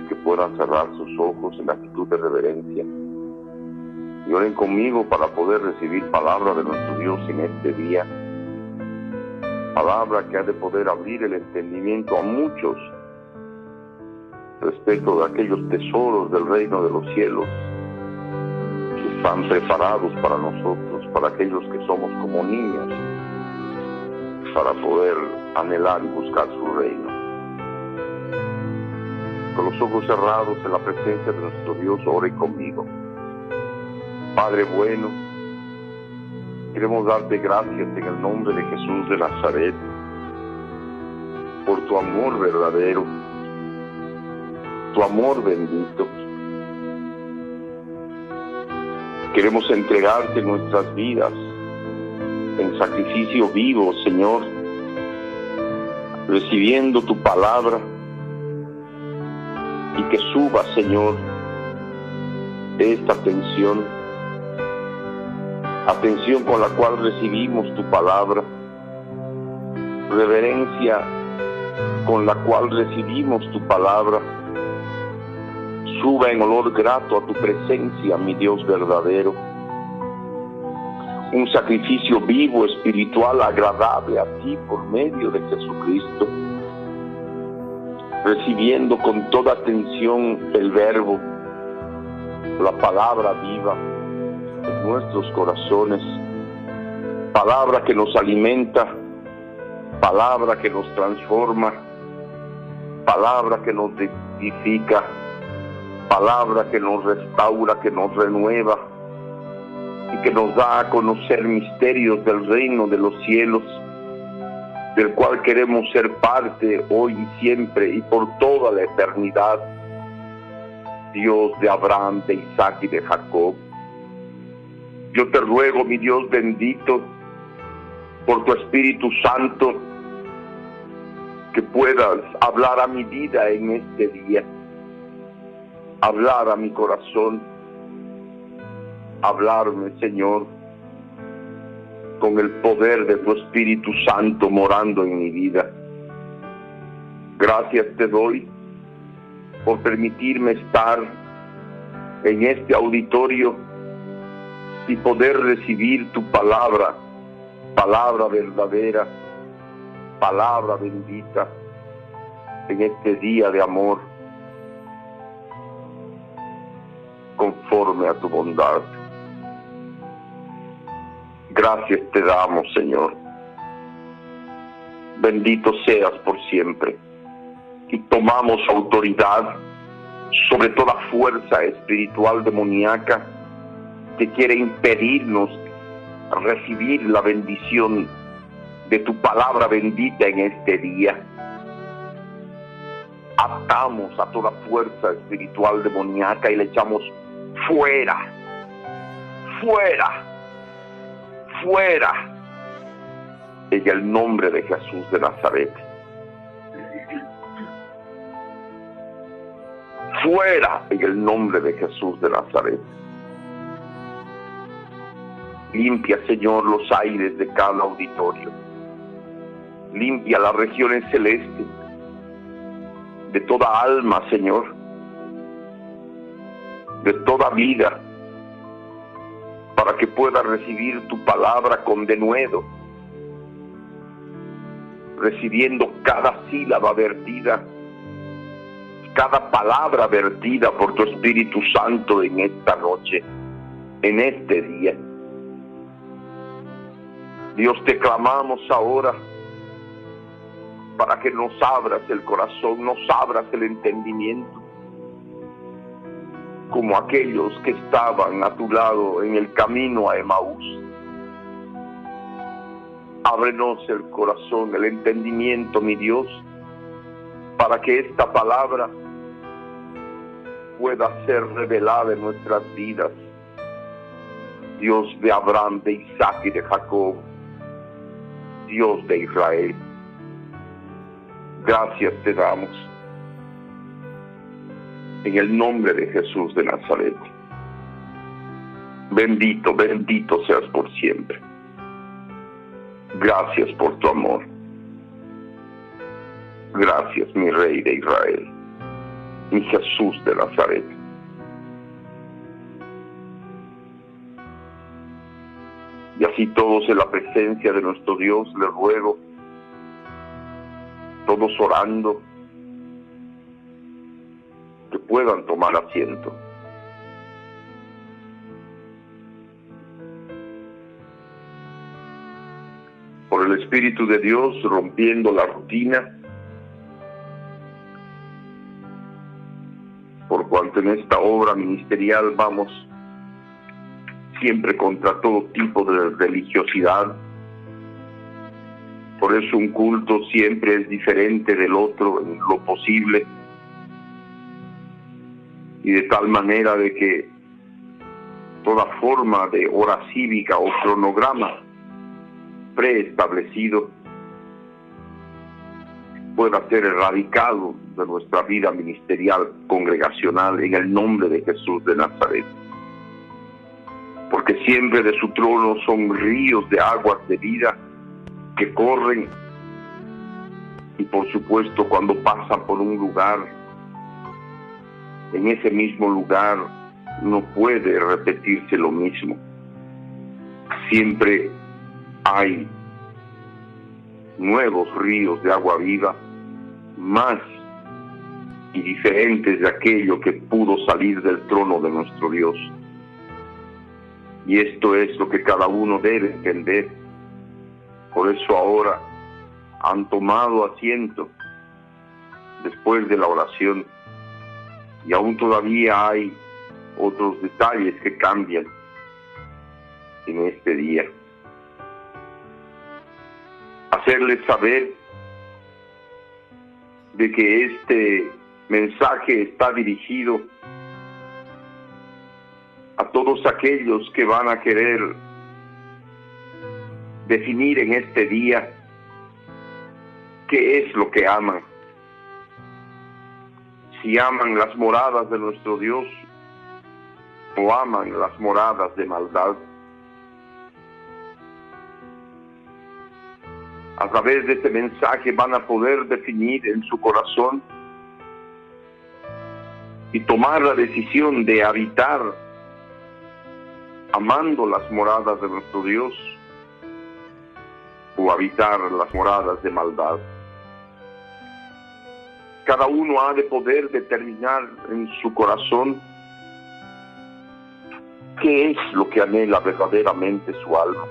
que puedan cerrar sus ojos en la actitud de reverencia y oren conmigo para poder recibir palabra de nuestro Dios en este día. Palabra que ha de poder abrir el entendimiento a muchos respecto de aquellos tesoros del reino de los cielos que están preparados para nosotros, para aquellos que somos como niños, para poder anhelar y buscar su reino. Con los ojos cerrados en la presencia de nuestro Dios, ore conmigo. Padre bueno, queremos darte gracias en el nombre de Jesús de Nazaret por tu amor verdadero, tu amor bendito. Queremos entregarte nuestras vidas en sacrificio vivo, Señor, recibiendo tu palabra y que suba, Señor, esta atención con la cual recibimos tu palabra, reverencia con la cual recibimos tu palabra, suba en olor grato a tu presencia, mi Dios verdadero, un sacrificio vivo, espiritual, agradable a ti por medio de Jesucristo, recibiendo con toda atención el verbo, la palabra viva en nuestros corazones, palabra que nos alimenta, palabra que nos transforma, palabra que nos edifica, palabra que nos restaura, que nos renueva y que nos da a conocer misterios del reino de los cielos, del cual queremos ser parte hoy y siempre y por toda la eternidad. Dios de Abraham, de Isaac y de Jacob, yo te ruego, mi Dios bendito, por tu Espíritu Santo, que puedas hablar a mi vida en este día, hablar a mi corazón, hablarme, Señor, con el poder de tu Espíritu Santo morando en mi vida. Gracias te doy por permitirme estar en este auditorio y poder recibir tu palabra, palabra verdadera, palabra bendita en este día de amor, conforme a tu bondad. Gracias te damos, Señor. Bendito seas por siempre. Y tomamos autoridad sobre toda fuerza espiritual demoníaca que quiere impedirnos recibir la bendición de tu palabra bendita en este día. Atamos a toda fuerza espiritual demoníaca y le echamos fuera, fuera, fuera, en el nombre de Jesús de Nazaret. Fuera en el nombre de Jesús de Nazaret. Limpia, Señor, los aires de cada auditorio. Limpia las regiones celestes de toda alma, Señor, de toda vida, para que pueda recibir tu palabra con denuedo, recibiendo cada sílaba vertida, cada palabra vertida por tu Espíritu Santo en esta noche, en este día. Dios, te clamamos ahora para que nos abras el corazón, nos abras el entendimiento, como aquellos que estaban a tu lado en el camino a Emaús. Ábrenos el corazón, el entendimiento, mi Dios, para que esta palabra pueda ser revelada en nuestras vidas. Dios de Abraham, de Isaac y de Jacob, Dios de Israel, gracias te damos en el nombre de Jesús de Nazaret. Bendito, bendito seas por siempre. Gracias por tu amor. Gracias, mi Rey de Israel. mi Jesús de Nazaret. Y así todos en la presencia de nuestro Dios le ruego, todos orando, que puedan tomar asiento. Por el Espíritu de Dios, rompiendo la rutina, por cuanto en esta obra ministerial vamos siempre contra todo tipo de religiosidad. Por eso un culto siempre es diferente del otro en lo posible, y de tal manera de que toda forma de hora cívica o cronograma preestablecido pueda ser erradicado de nuestra vida ministerial congregacional en el nombre de Jesús de Nazaret. Porque siempre de su trono son ríos de aguas de vida que corren, y por supuesto cuando pasan por un lugar, en ese mismo lugar no puede repetirse lo mismo. Siempre hay nuevos ríos de agua viva, más y diferentes de aquello que pudo salir del trono de nuestro Dios. Y esto es lo que cada uno debe entender. Por eso ahora han tomado asiento después de la oración, y aún todavía hay otros detalles que cambian en este día. Hacerles saber de que este mensaje está dirigido a todos aquellos que van a querer definir en este día qué es lo que aman. Si aman las moradas de nuestro Dios o aman las moradas de maldad. A través de este mensaje van a poder definir en su corazón y tomar la decisión de habitar amando las moradas de nuestro Dios o habitar las moradas de maldad. Cada uno ha de poder determinar en su corazón qué es lo que anhela verdaderamente su alma.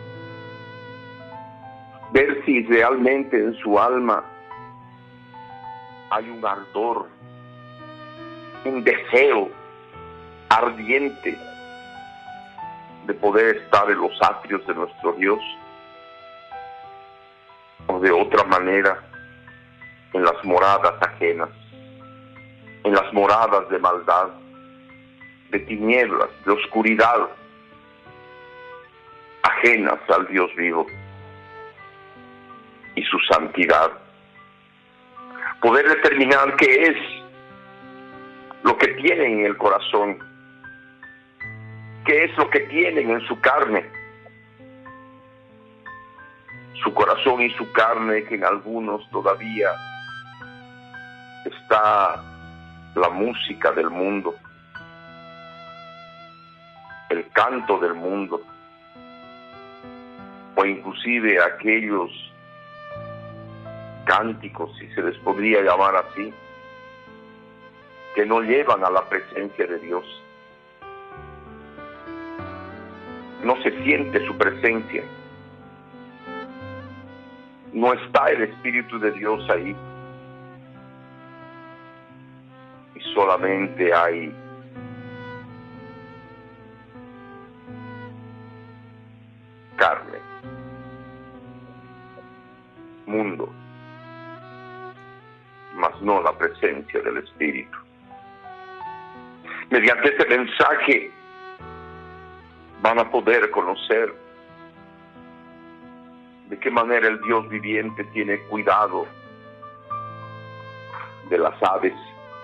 Ver si realmente en su alma hay un ardor, un deseo ardiente de poder estar en los atrios de nuestro Dios, o de otra manera en las moradas ajenas, en las moradas de maldad, de tinieblas, de oscuridad, ajenas al Dios vivo y su santidad. Poder determinar qué es lo que tienen en el corazón, qué es lo que tienen en su carne, su corazón y su carne, que en algunos todavía está la música del mundo, el canto del mundo, o inclusive aquellos cánticos, si se les podría llamar así, que no llevan a la presencia de Dios. No se siente su presencia, no está el Espíritu de Dios ahí, y solamente hay carne, mundo, mas no la presencia del Espíritu. Mediante este mensaje van a poder conocer de qué manera el Dios viviente tiene cuidado de las aves,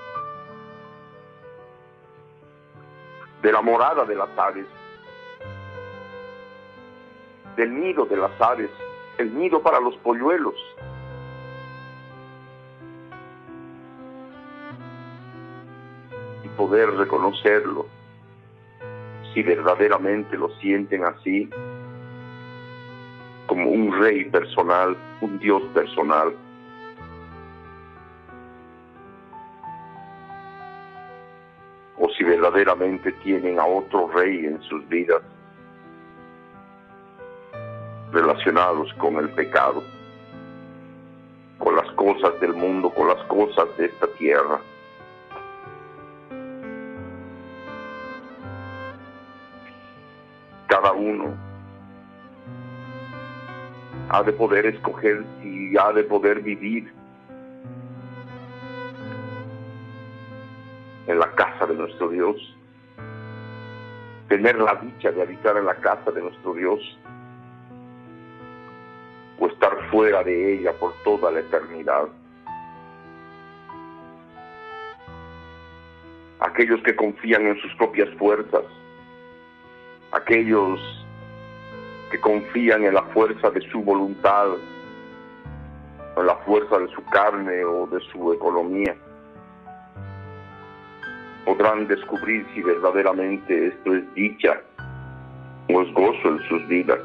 de la morada de las aves, del nido de las aves, el nido para los polluelos. poder reconocerlo, si verdaderamente lo sienten así, como un rey personal, un Dios personal. O si verdaderamente tienen a otro rey en sus vidas, relacionados con el pecado, con las cosas del mundo, con las cosas de esta tierra. Cada uno ha de poder escoger si ha de poder vivir en la casa de nuestro Dios, tener la dicha de habitar en la casa de nuestro Dios, o estar fuera de ella por toda la eternidad. Aquellos que confían en sus propias fuerzas, aquellos que confían en la fuerza de su voluntad, en la fuerza de su carne o de su economía, podrán descubrir si verdaderamente esto es dicha o es gozo en sus vidas.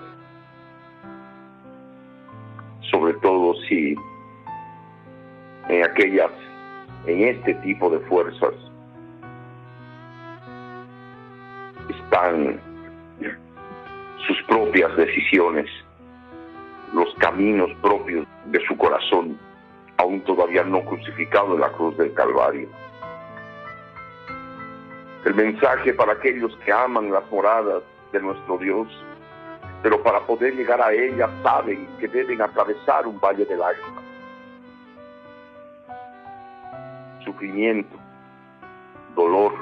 Sobre todo si en este tipo de fuerzas están sus propias decisiones, los caminos propios de su corazón, aún todavía no crucificado en la cruz del Calvario. El mensaje para aquellos que aman las moradas de nuestro Dios, pero para poder llegar a ella saben que deben atravesar un valle de lágrimas, sufrimiento, dolor,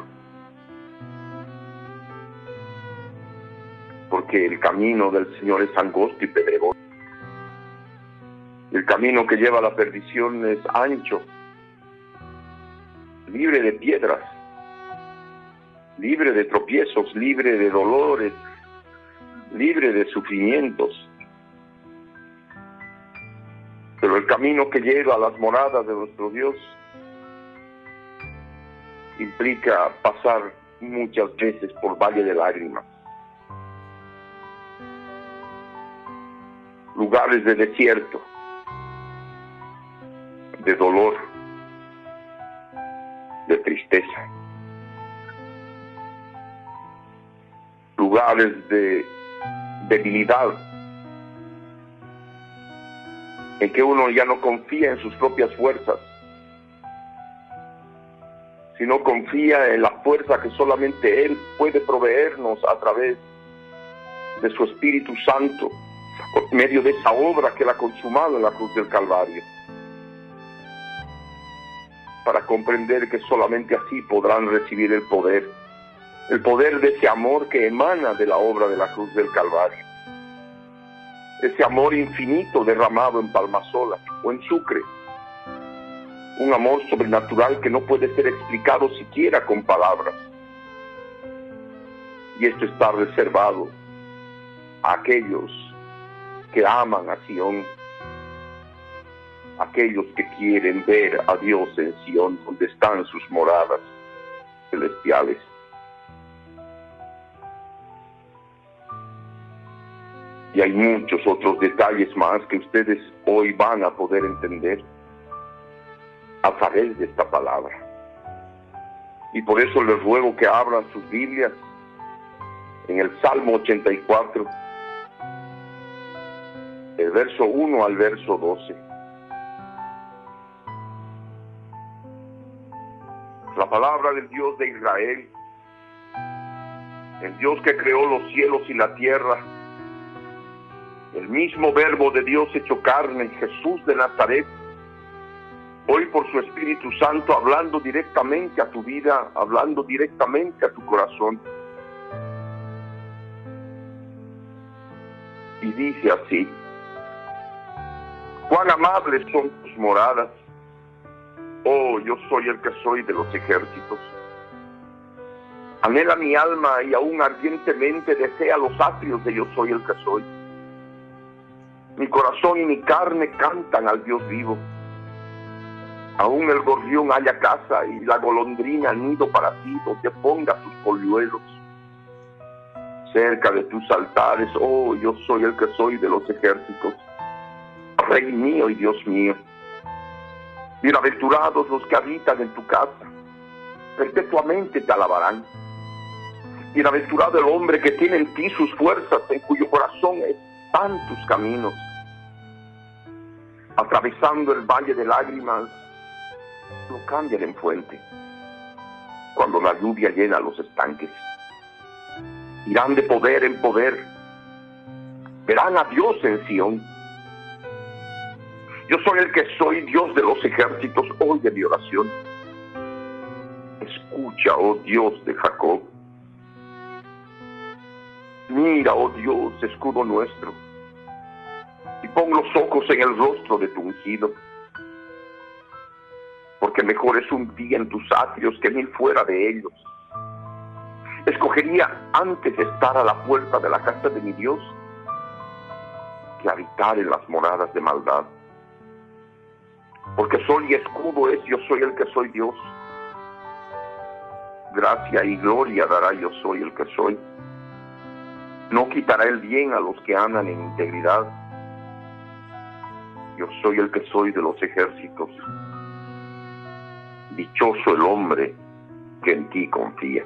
porque el camino del Señor es angosto y pedregoso. El camino que lleva a la perdición es ancho, libre de piedras, libre de tropiezos, libre de dolores, libre de sufrimientos. Pero el camino que lleva a las moradas de nuestro Dios implica pasar muchas veces por valle de lágrimas, lugares de desierto, de dolor, de tristeza, lugares de debilidad, en que uno ya no confía en sus propias fuerzas, sino confía en la fuerza que solamente Él puede proveernos a través de su Espíritu Santo, por medio de esa obra que Él ha consumado en la cruz del Calvario, para comprender que solamente así podrán recibir el poder de ese amor que emana de la obra de la cruz del Calvario, ese amor infinito derramado en Palmasola o en Sucre, un amor sobrenatural que no puede ser explicado siquiera con palabras. Y esto está reservado a aquellos que aman a Sión, aquellos que quieren ver a Dios en Sión, donde están sus moradas celestiales. Y hay muchos otros detalles más que ustedes hoy van a poder entender a través de esta palabra. Y por eso les ruego que abran sus Biblias en el Salmo 84, el verso 1 al verso 12. La palabra del Dios de Israel, el Dios que creó los cielos y la tierra, el mismo Verbo de Dios hecho carne, Jesús de Nazaret, hoy por su Espíritu Santo hablando directamente a tu vida, hablando directamente a tu corazón. Y dice así: cuán amables son tus moradas, oh, yo soy el que soy de los ejércitos. Anhela mi alma y aún ardientemente desea los atrios de yo soy el que soy. Mi corazón y mi carne cantan al Dios vivo. Aún el gorrión haya casa y la golondrina nido para ti, donde ponga sus polluelos. Cerca de tus altares, oh, yo soy el que soy de los ejércitos, Rey mío y Dios mío. Bienaventurados los que habitan en tu casa, perpetuamente te alabarán. Bienaventurado el hombre que tiene en ti sus fuerzas, en cuyo corazón están tus caminos. Atravesando el valle de lágrimas, lo cambian en fuente. Cuando la lluvia llena los estanques, irán de poder en poder, verán a Dios en Sión. Yo soy el que soy, Dios de los ejércitos, oye mi oración. Escucha, oh Dios de Jacob. Mira, oh Dios, escudo nuestro, y pon los ojos en el rostro de tu ungido. Porque mejor es un día en tus atrios que 1000 fuera de ellos. Escogería antes estar a la puerta de la casa de mi Dios que habitar en las moradas de maldad. Porque sol y escudo es, yo soy el que soy Dios. Gracia y gloria dará, yo soy el que soy. No quitará el bien a los que andan en integridad. Yo soy el que soy de los ejércitos. Dichoso el hombre que en ti confía.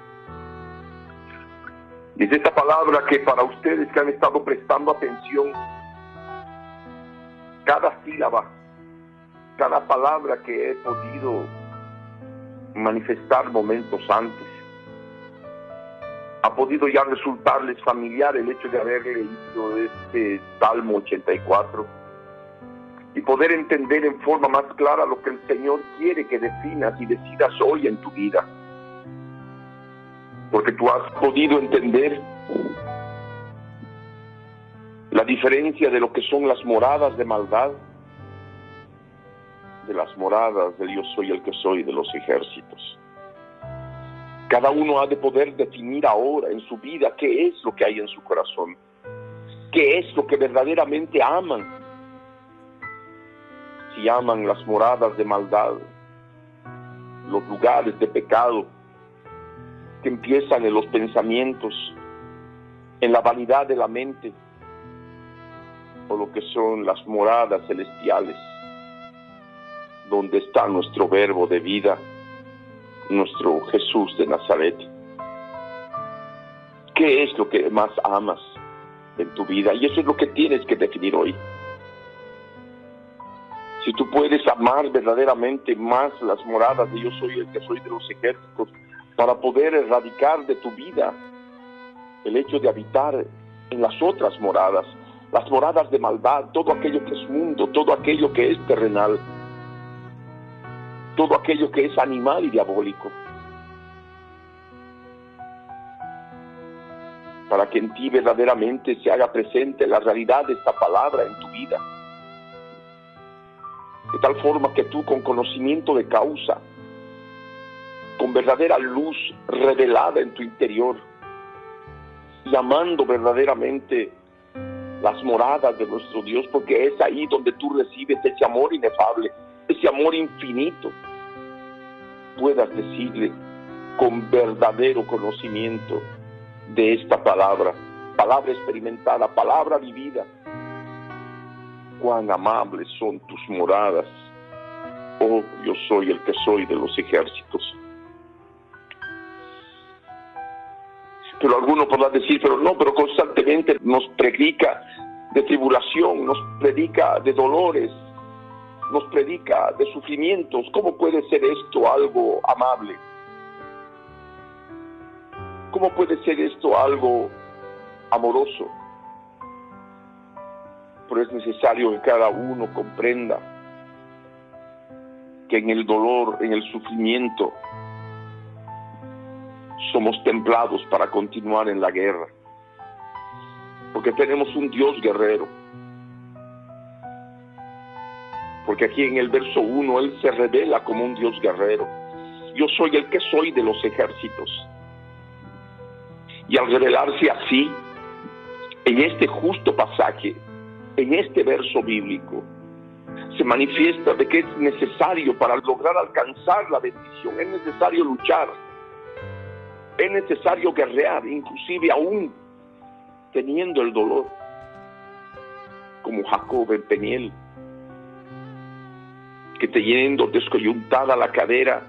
Dice esta palabra que para ustedes que han estado prestando atención, cada sílaba, cada palabra que he podido manifestar momentos antes, ha podido ya resultarles familiar el hecho de haber leído este Salmo 84 y poder entender en forma más clara lo que el Señor quiere que definas y decidas hoy en tu vida. Porque tú has podido entender la diferencia de lo que son las moradas de maldad, de las moradas de yo soy el que soy de los ejércitos. Cada uno ha de poder definir ahora en su vida qué es lo que hay en su corazón, qué es lo que verdaderamente aman. Si aman las moradas de maldad, los lugares de pecado que empiezan en los pensamientos, en la vanidad de la mente, o lo que son las moradas celestiales, donde está nuestro verbo de vida, nuestro Jesús de Nazaret. ¿Qué es lo que más amas en tu vida? Y eso es lo que tienes que definir hoy. Si tú puedes amar verdaderamente más las moradas de yo soy el que soy de los ejércitos, para poder erradicar de tu vida el hecho de habitar en las otras moradas, las moradas de maldad, todo aquello que es mundo, todo aquello que es terrenal, todo aquello que es animal y diabólico, para que en ti verdaderamente se haga presente la realidad de esta palabra en tu vida, de tal forma que tú, con conocimiento de causa, con verdadera luz revelada en tu interior, y amando verdaderamente las moradas de nuestro Dios, porque es ahí donde tú recibes ese amor inefable, ese amor infinito, puedas decirle con verdadero conocimiento de esta palabra, palabra experimentada, palabra vivida: cuán amables son tus moradas, oh, yo soy el que soy de los ejércitos. Pero alguno podrá decir, pero constantemente nos predica de tribulación, nos predica de dolores, nos predica de sufrimientos. ¿Cómo puede ser esto algo amable? ¿Cómo puede ser esto algo amoroso? Pero es necesario que cada uno comprenda que en el dolor, en el sufrimiento, somos templados para continuar en la guerra, porque tenemos un Dios guerrero. Porque aquí en el verso 1 Él se revela como un Dios guerrero. Yo soy el que soy de los ejércitos. Y al revelarse así, en este justo pasaje, en este verso bíblico, Se manifiesta de que es necesario para lograr alcanzar la bendición. Es necesario luchar. Es necesario guerrear, inclusive aún teniendo el dolor. Como Jacob en Peniel, que teniendo descoyuntada la cadera,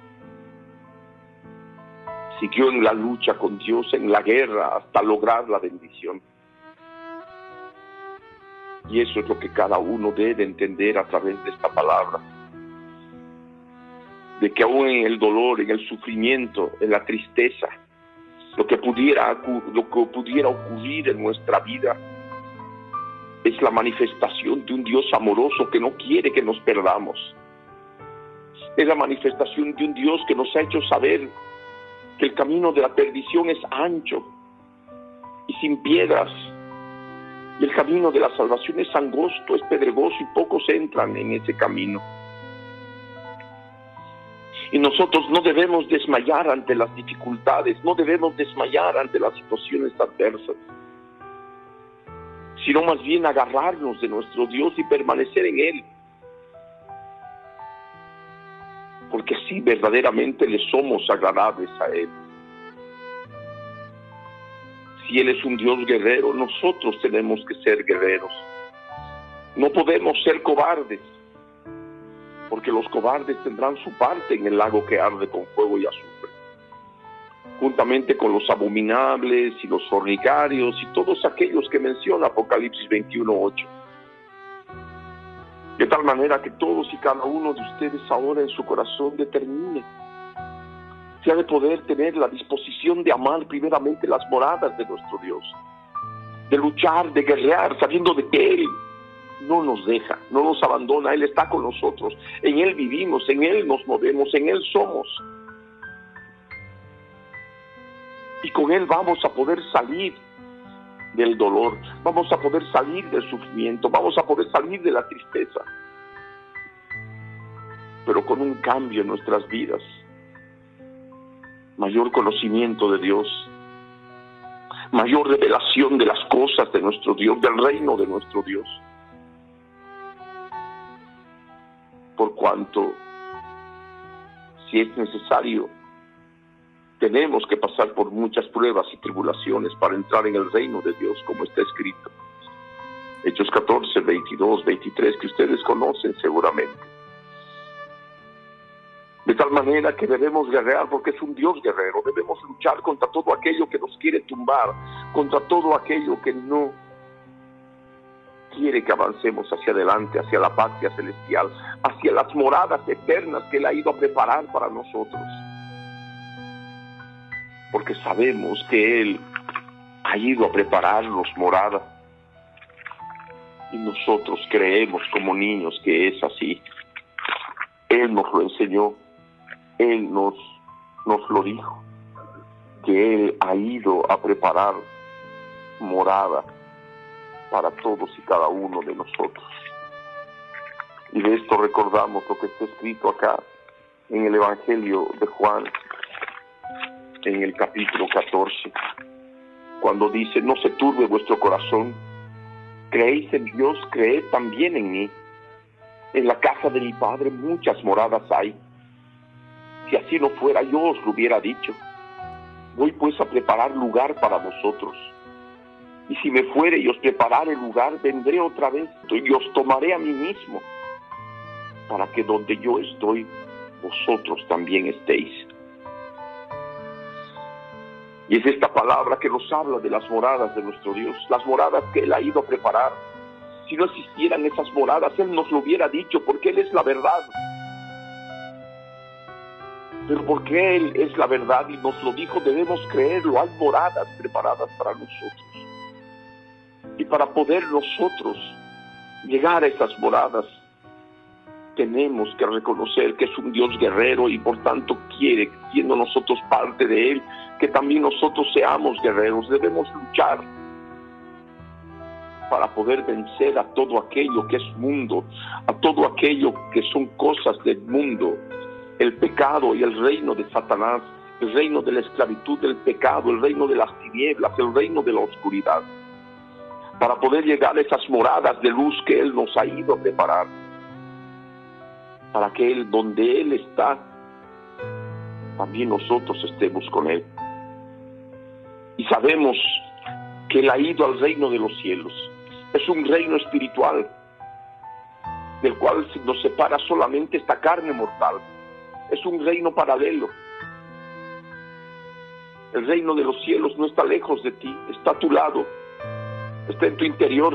siguió en la lucha con Dios, en la guerra, hasta lograr la bendición. Y eso es lo que cada uno debe entender a través de esta palabra. De que aún en el dolor, en el sufrimiento, en la tristeza, lo que pudiera ocurrir en nuestra vida es la manifestación de un Dios amoroso que no quiere que nos perdamos. Es la manifestación de un Dios que nos ha hecho saber que el camino de la perdición es ancho y sin piedras, y el camino de la salvación es angosto, es pedregoso, y pocos entran en ese camino. Y nosotros no debemos desmayar ante las dificultades, no debemos desmayar ante las situaciones adversas, sino más bien agarrarnos de nuestro Dios y permanecer en Él. Porque así verdaderamente le somos agradables a Él. Si Él es un Dios guerrero, nosotros tenemos que ser guerreros. No podemos ser cobardes, porque los cobardes tendrán su parte en el lago que arde con fuego y azufre, juntamente con los abominables y los fornicarios y todos aquellos que menciona Apocalipsis 21:8. De tal manera que todos y cada uno de ustedes ahora en su corazón determine si ha de poder tener la disposición de amar primeramente las moradas de nuestro Dios, de luchar, de guerrear, sabiendo de que Él no nos deja, no nos abandona. Él está con nosotros, en Él vivimos, en Él nos movemos, en Él somos. Y con Él vamos a poder salir del dolor, vamos a poder salir del sufrimiento, vamos a poder salir de la tristeza, pero con un cambio en nuestras vidas, mayor conocimiento de Dios, mayor revelación de las cosas de nuestro Dios, del reino de nuestro Dios. Por cuanto, si es necesario, tenemos que pasar por muchas pruebas y tribulaciones para entrar en el reino de Dios, como está escrito. Hechos 14, 22, 23, que ustedes conocen seguramente. De tal manera que debemos guerrear, porque es un Dios guerrero. Debemos luchar contra todo aquello que nos quiere tumbar, contra todo aquello que no quiere que avancemos hacia adelante, hacia la patria celestial, hacia las moradas eternas que Él ha ido a preparar para nosotros. Porque sabemos que Él ha ido a prepararnos morada, y nosotros creemos como niños que es así. Él nos lo enseñó, Él nos lo dijo, que Él ha ido a preparar morada para todos y cada uno de nosotros. Y de esto recordamos lo que está escrito acá en el Evangelio de Juan, en el capítulo 14, cuando dice: no se turbe vuestro corazón, creéis en Dios, creed también en mí. En la casa de mi Padre muchas moradas hay. Si así no fuera, yo os lo hubiera dicho. Voy pues a preparar lugar para vosotros. Y si me fuere y os preparare lugar, vendré otra vez y os tomaré a mí mismo, para que donde yo estoy, vosotros también estéis. Y es esta palabra que nos habla de las moradas de nuestro Dios, las moradas que Él ha ido a preparar. Si no existieran esas moradas, Él nos lo hubiera dicho, porque Él es la verdad. Pero porque Él es la verdad y nos lo dijo, debemos creerlo. Hay moradas preparadas para nosotros. Y para poder nosotros llegar a esas moradas, tenemos que reconocer que es un Dios guerrero, y por tanto quiere, siendo nosotros parte de Él, que también nosotros seamos guerreros. Debemos luchar para poder vencer a todo aquello que es mundo, a todo aquello que son cosas del mundo, el pecado y el reino de Satanás, el reino de la esclavitud del pecado, el reino de las tinieblas, el reino de la oscuridad, para poder llegar a esas moradas de luz que Él nos ha ido a preparar. para que Él, donde Él está, también nosotros estemos con Él. Y sabemos que Él ha ido al reino de los cielos. Es un reino espiritual, del cual nos separa solamente esta carne mortal. Es un reino paralelo. El reino de los cielos no está lejos de ti, está a tu lado, está en tu interior.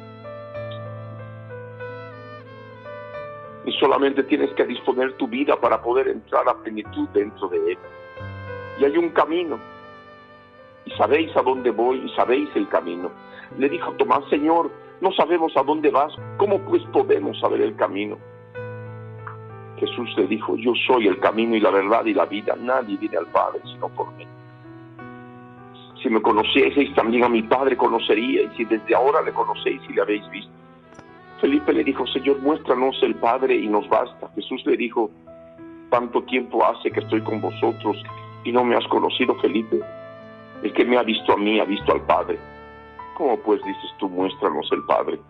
Y solamente tienes que disponer tu vida para poder entrar a plenitud dentro de Él. Y hay un camino. Y sabéis a dónde voy y sabéis el camino. Le dijo Tomás: Señor, no sabemos a dónde vas, ¿cómo pues podemos saber el camino? Jesús le dijo: yo soy el camino y la verdad y la vida. Nadie viene al Padre sino por mí. Si me conocieseis, también a mi Padre conoceríais, y desde ahora le conocéis y le habéis visto. Felipe le dijo: Señor, muéstranos el Padre y nos basta. Jesús le dijo: tanto tiempo hace que estoy con vosotros y no me has conocido, Felipe. El que me ha visto a mí ha visto al Padre. ¿Cómo pues dices tú, muéstranos el Padre?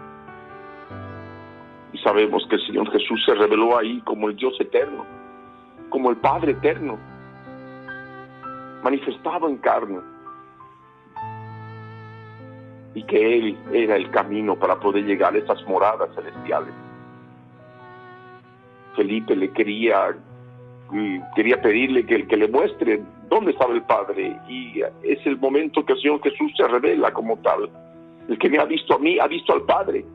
Y sabemos que el Señor Jesús se reveló ahí como el Dios eterno, como el Padre eterno, manifestado en carne. Y que Él era el camino para poder llegar a esas moradas celestiales. Felipe le quería pedirle que le muestre dónde estaba el Padre, y es el momento que el Señor Jesús se revela como tal. El que me ha visto a mí, ha visto al Padre.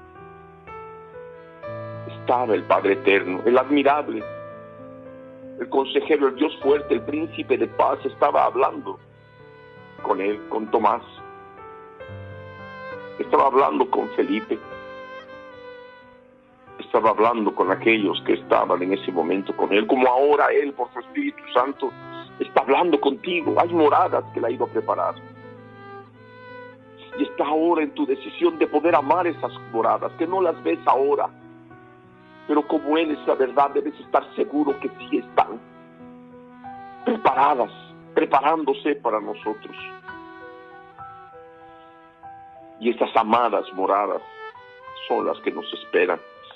Estaba el Padre eterno, el admirable, el consejero, el Dios fuerte, el príncipe de paz, estaba hablando con él, con Tomás. Estaba hablando con Felipe. Estaba hablando con aquellos que estaban en ese momento con Él, como ahora Él, por su Espíritu Santo, está hablando contigo. Hay moradas que Él ha ido a preparar. Y está ahora en tu decisión de poder amar esas moradas, que no las ves ahora, pero como Él es la verdad, debes estar seguro que sí están preparadas, preparándose para nosotros. Y estas amadas moradas son las que nos esperan.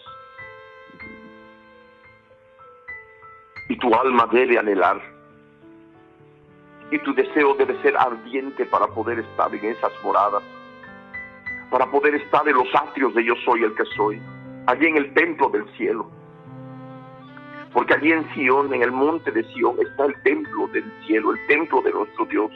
Y tu alma debe anhelar. Y tu deseo debe ser ardiente para poder estar en esas moradas. Para poder estar en los atrios de Yo Soy el que soy. Allí en el templo del cielo. Porque allí en Sion, en el monte de Sion, está el templo del cielo, el templo de nuestro Dios.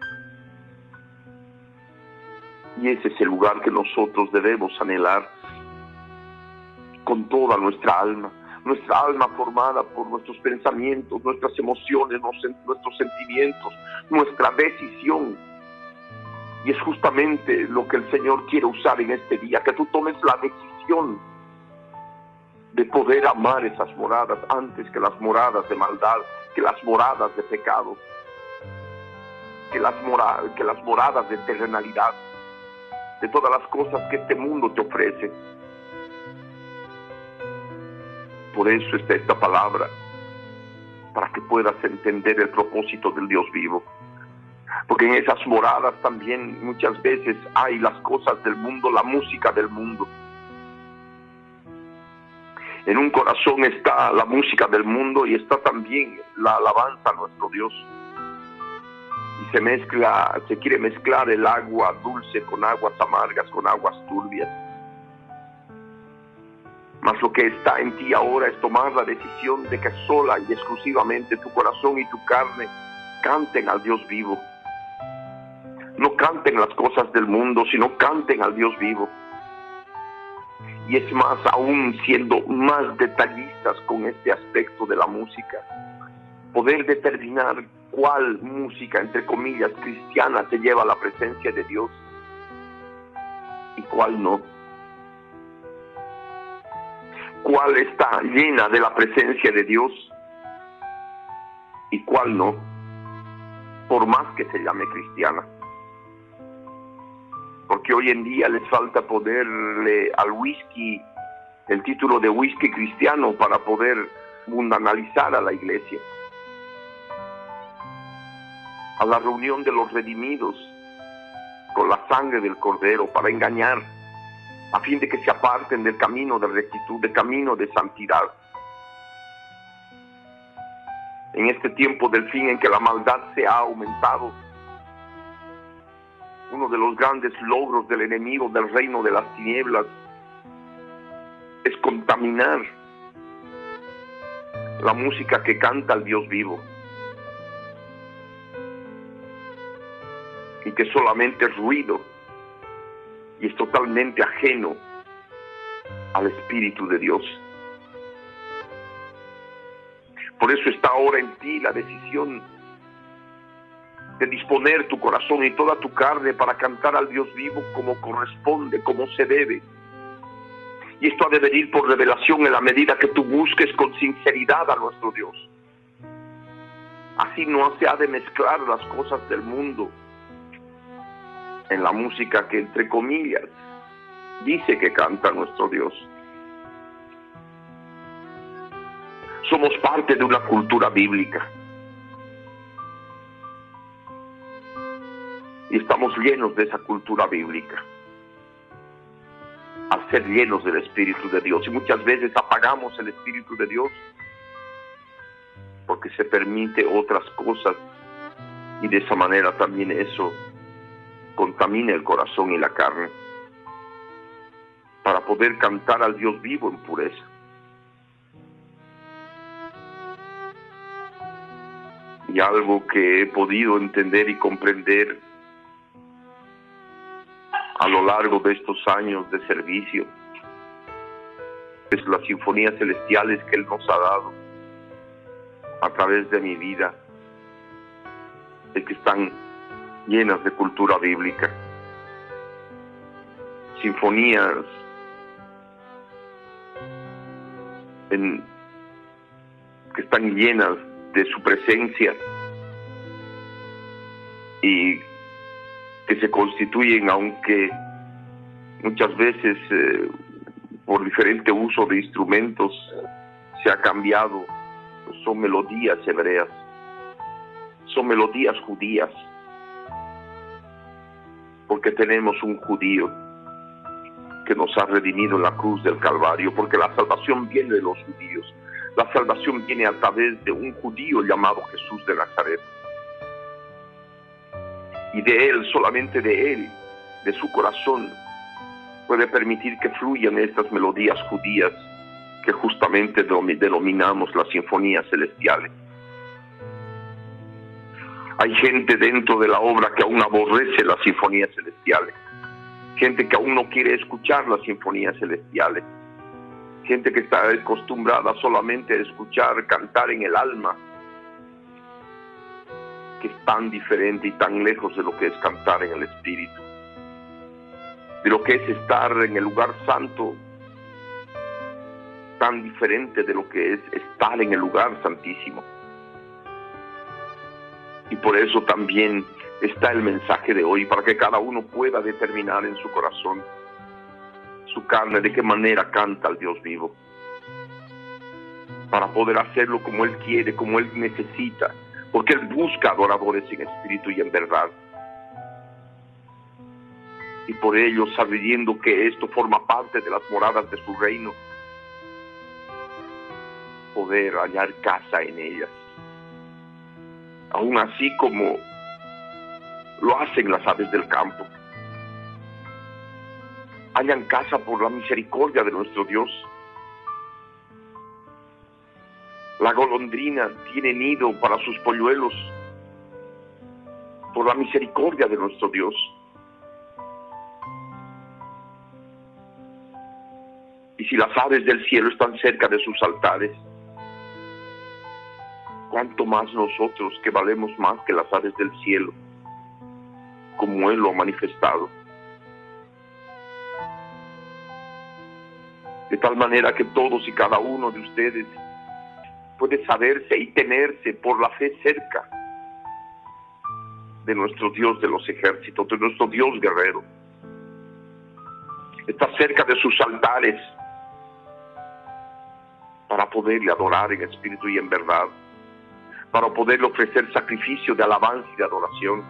Y ese es el lugar que nosotros debemos anhelar con toda nuestra alma formada por nuestros pensamientos, nuestras emociones, nuestros sentimientos, nuestra decisión. Y es justamente lo que el Señor quiere usar en este día, que tú tomes la decisión de poder amar esas moradas antes que las moradas de maldad, que las moradas de pecado, que las moradas de terrenalidad, de todas las cosas que este mundo te ofrece. Por eso está esta palabra, para que puedas entender el propósito del Dios vivo. Porque en esas moradas también muchas veces hay las cosas del mundo, la música del mundo. En un corazón está la música del mundo y está también la alabanza a nuestro Dios. Y se quiere mezclar el agua dulce con aguas amargas, con aguas turbias. Mas lo que está en ti ahora es tomar la decisión de que sola y exclusivamente tu corazón y tu carne canten al Dios vivo. No canten las cosas del mundo, sino canten al Dios vivo. Y es más, aún siendo más detallistas con este aspecto de la música, poder determinar cuál música, entre comillas, cristiana te lleva a la presencia de Dios y cuál no. Cuál está llena de la presencia de Dios y cuál no, por más que se llame cristiana. Porque hoy en día les falta ponerle al whisky el título de whisky cristiano para poder mundanalizar a la iglesia, a la reunión de los redimidos con la sangre del Cordero, para engañar, a fin de que se aparten del camino de rectitud, del camino de santidad. en este tiempo del fin en que la maldad se ha aumentado. Uno de los grandes logros del enemigo del reino de las tinieblas es contaminar la música que canta al Dios vivo, y que solamente es ruido y es totalmente ajeno al Espíritu de Dios. Por eso está ahora en ti la decisión de disponer tu corazón y toda tu carne para cantar al Dios vivo como corresponde, como se debe. Y esto ha de venir por revelación en la medida que tú busques con sinceridad a nuestro Dios. Así no se ha de mezclar las cosas del mundo en la música que, entre comillas, dice que canta nuestro Dios. Somos parte de una cultura bíblica. Y estamos llenos de esa cultura bíblica, al ser llenos del Espíritu de Dios. Y muchas veces apagamos el Espíritu de Dios porque se permite otras cosas, y de esa manera también eso contamina el corazón y la carne, para poder cantar al Dios vivo en pureza. Y algo que he podido entender y comprender a lo largo de estos años de servicio es las sinfonías celestiales que Él nos ha dado a través de mi vida, de que están llenas de cultura bíblica. Sinfonías que están llenas de su presencia y que se constituyen, aunque muchas veces por diferente uso de instrumentos se ha cambiado, son melodías hebreas, son melodías judías, porque tenemos un judío que nos ha redimido en la cruz del Calvario, porque la salvación viene de los judíos. La salvación viene a través de un judío llamado Jesús de Nazaret. Y de Él, solamente de Él, de su corazón, puede permitir que fluyan estas melodías judías que justamente denominamos las sinfonías celestiales. Hay gente dentro de la obra que aún aborrece las sinfonías celestiales, gente que aún no quiere escuchar las sinfonías celestiales, gente que está acostumbrada solamente a escuchar cantar en el alma, que es tan diferente y tan lejos de lo que es cantar en el Espíritu, de lo que es estar en el lugar santo, tan diferente de lo que es estar en el lugar santísimo. Y por eso también está el mensaje de hoy, para que cada uno pueda determinar en su corazón, su carne, de qué manera canta al Dios vivo, para poder hacerlo como Él quiere, como Él necesita, porque Él busca adoradores en espíritu y en verdad. Y por ello, sabiendo que esto forma parte de las moradas de su reino, poder hallar casa en ellas, aún así como lo hacen las aves del campo. Hallan casa por la misericordia de nuestro Dios. La golondrina tiene nido para sus polluelos por la misericordia de nuestro Dios. Y si las aves del cielo están cerca de sus altares, cuánto más nosotros, que valemos más que las aves del cielo, como Él lo ha manifestado. De tal manera que todos y cada uno de ustedes puede saberse y tenerse por la fe cerca de nuestro Dios de los ejércitos, de nuestro Dios guerrero. Está cerca de sus altares para poderle adorar en espíritu y en verdad, para poderle ofrecer sacrificio de alabanza y de adoración.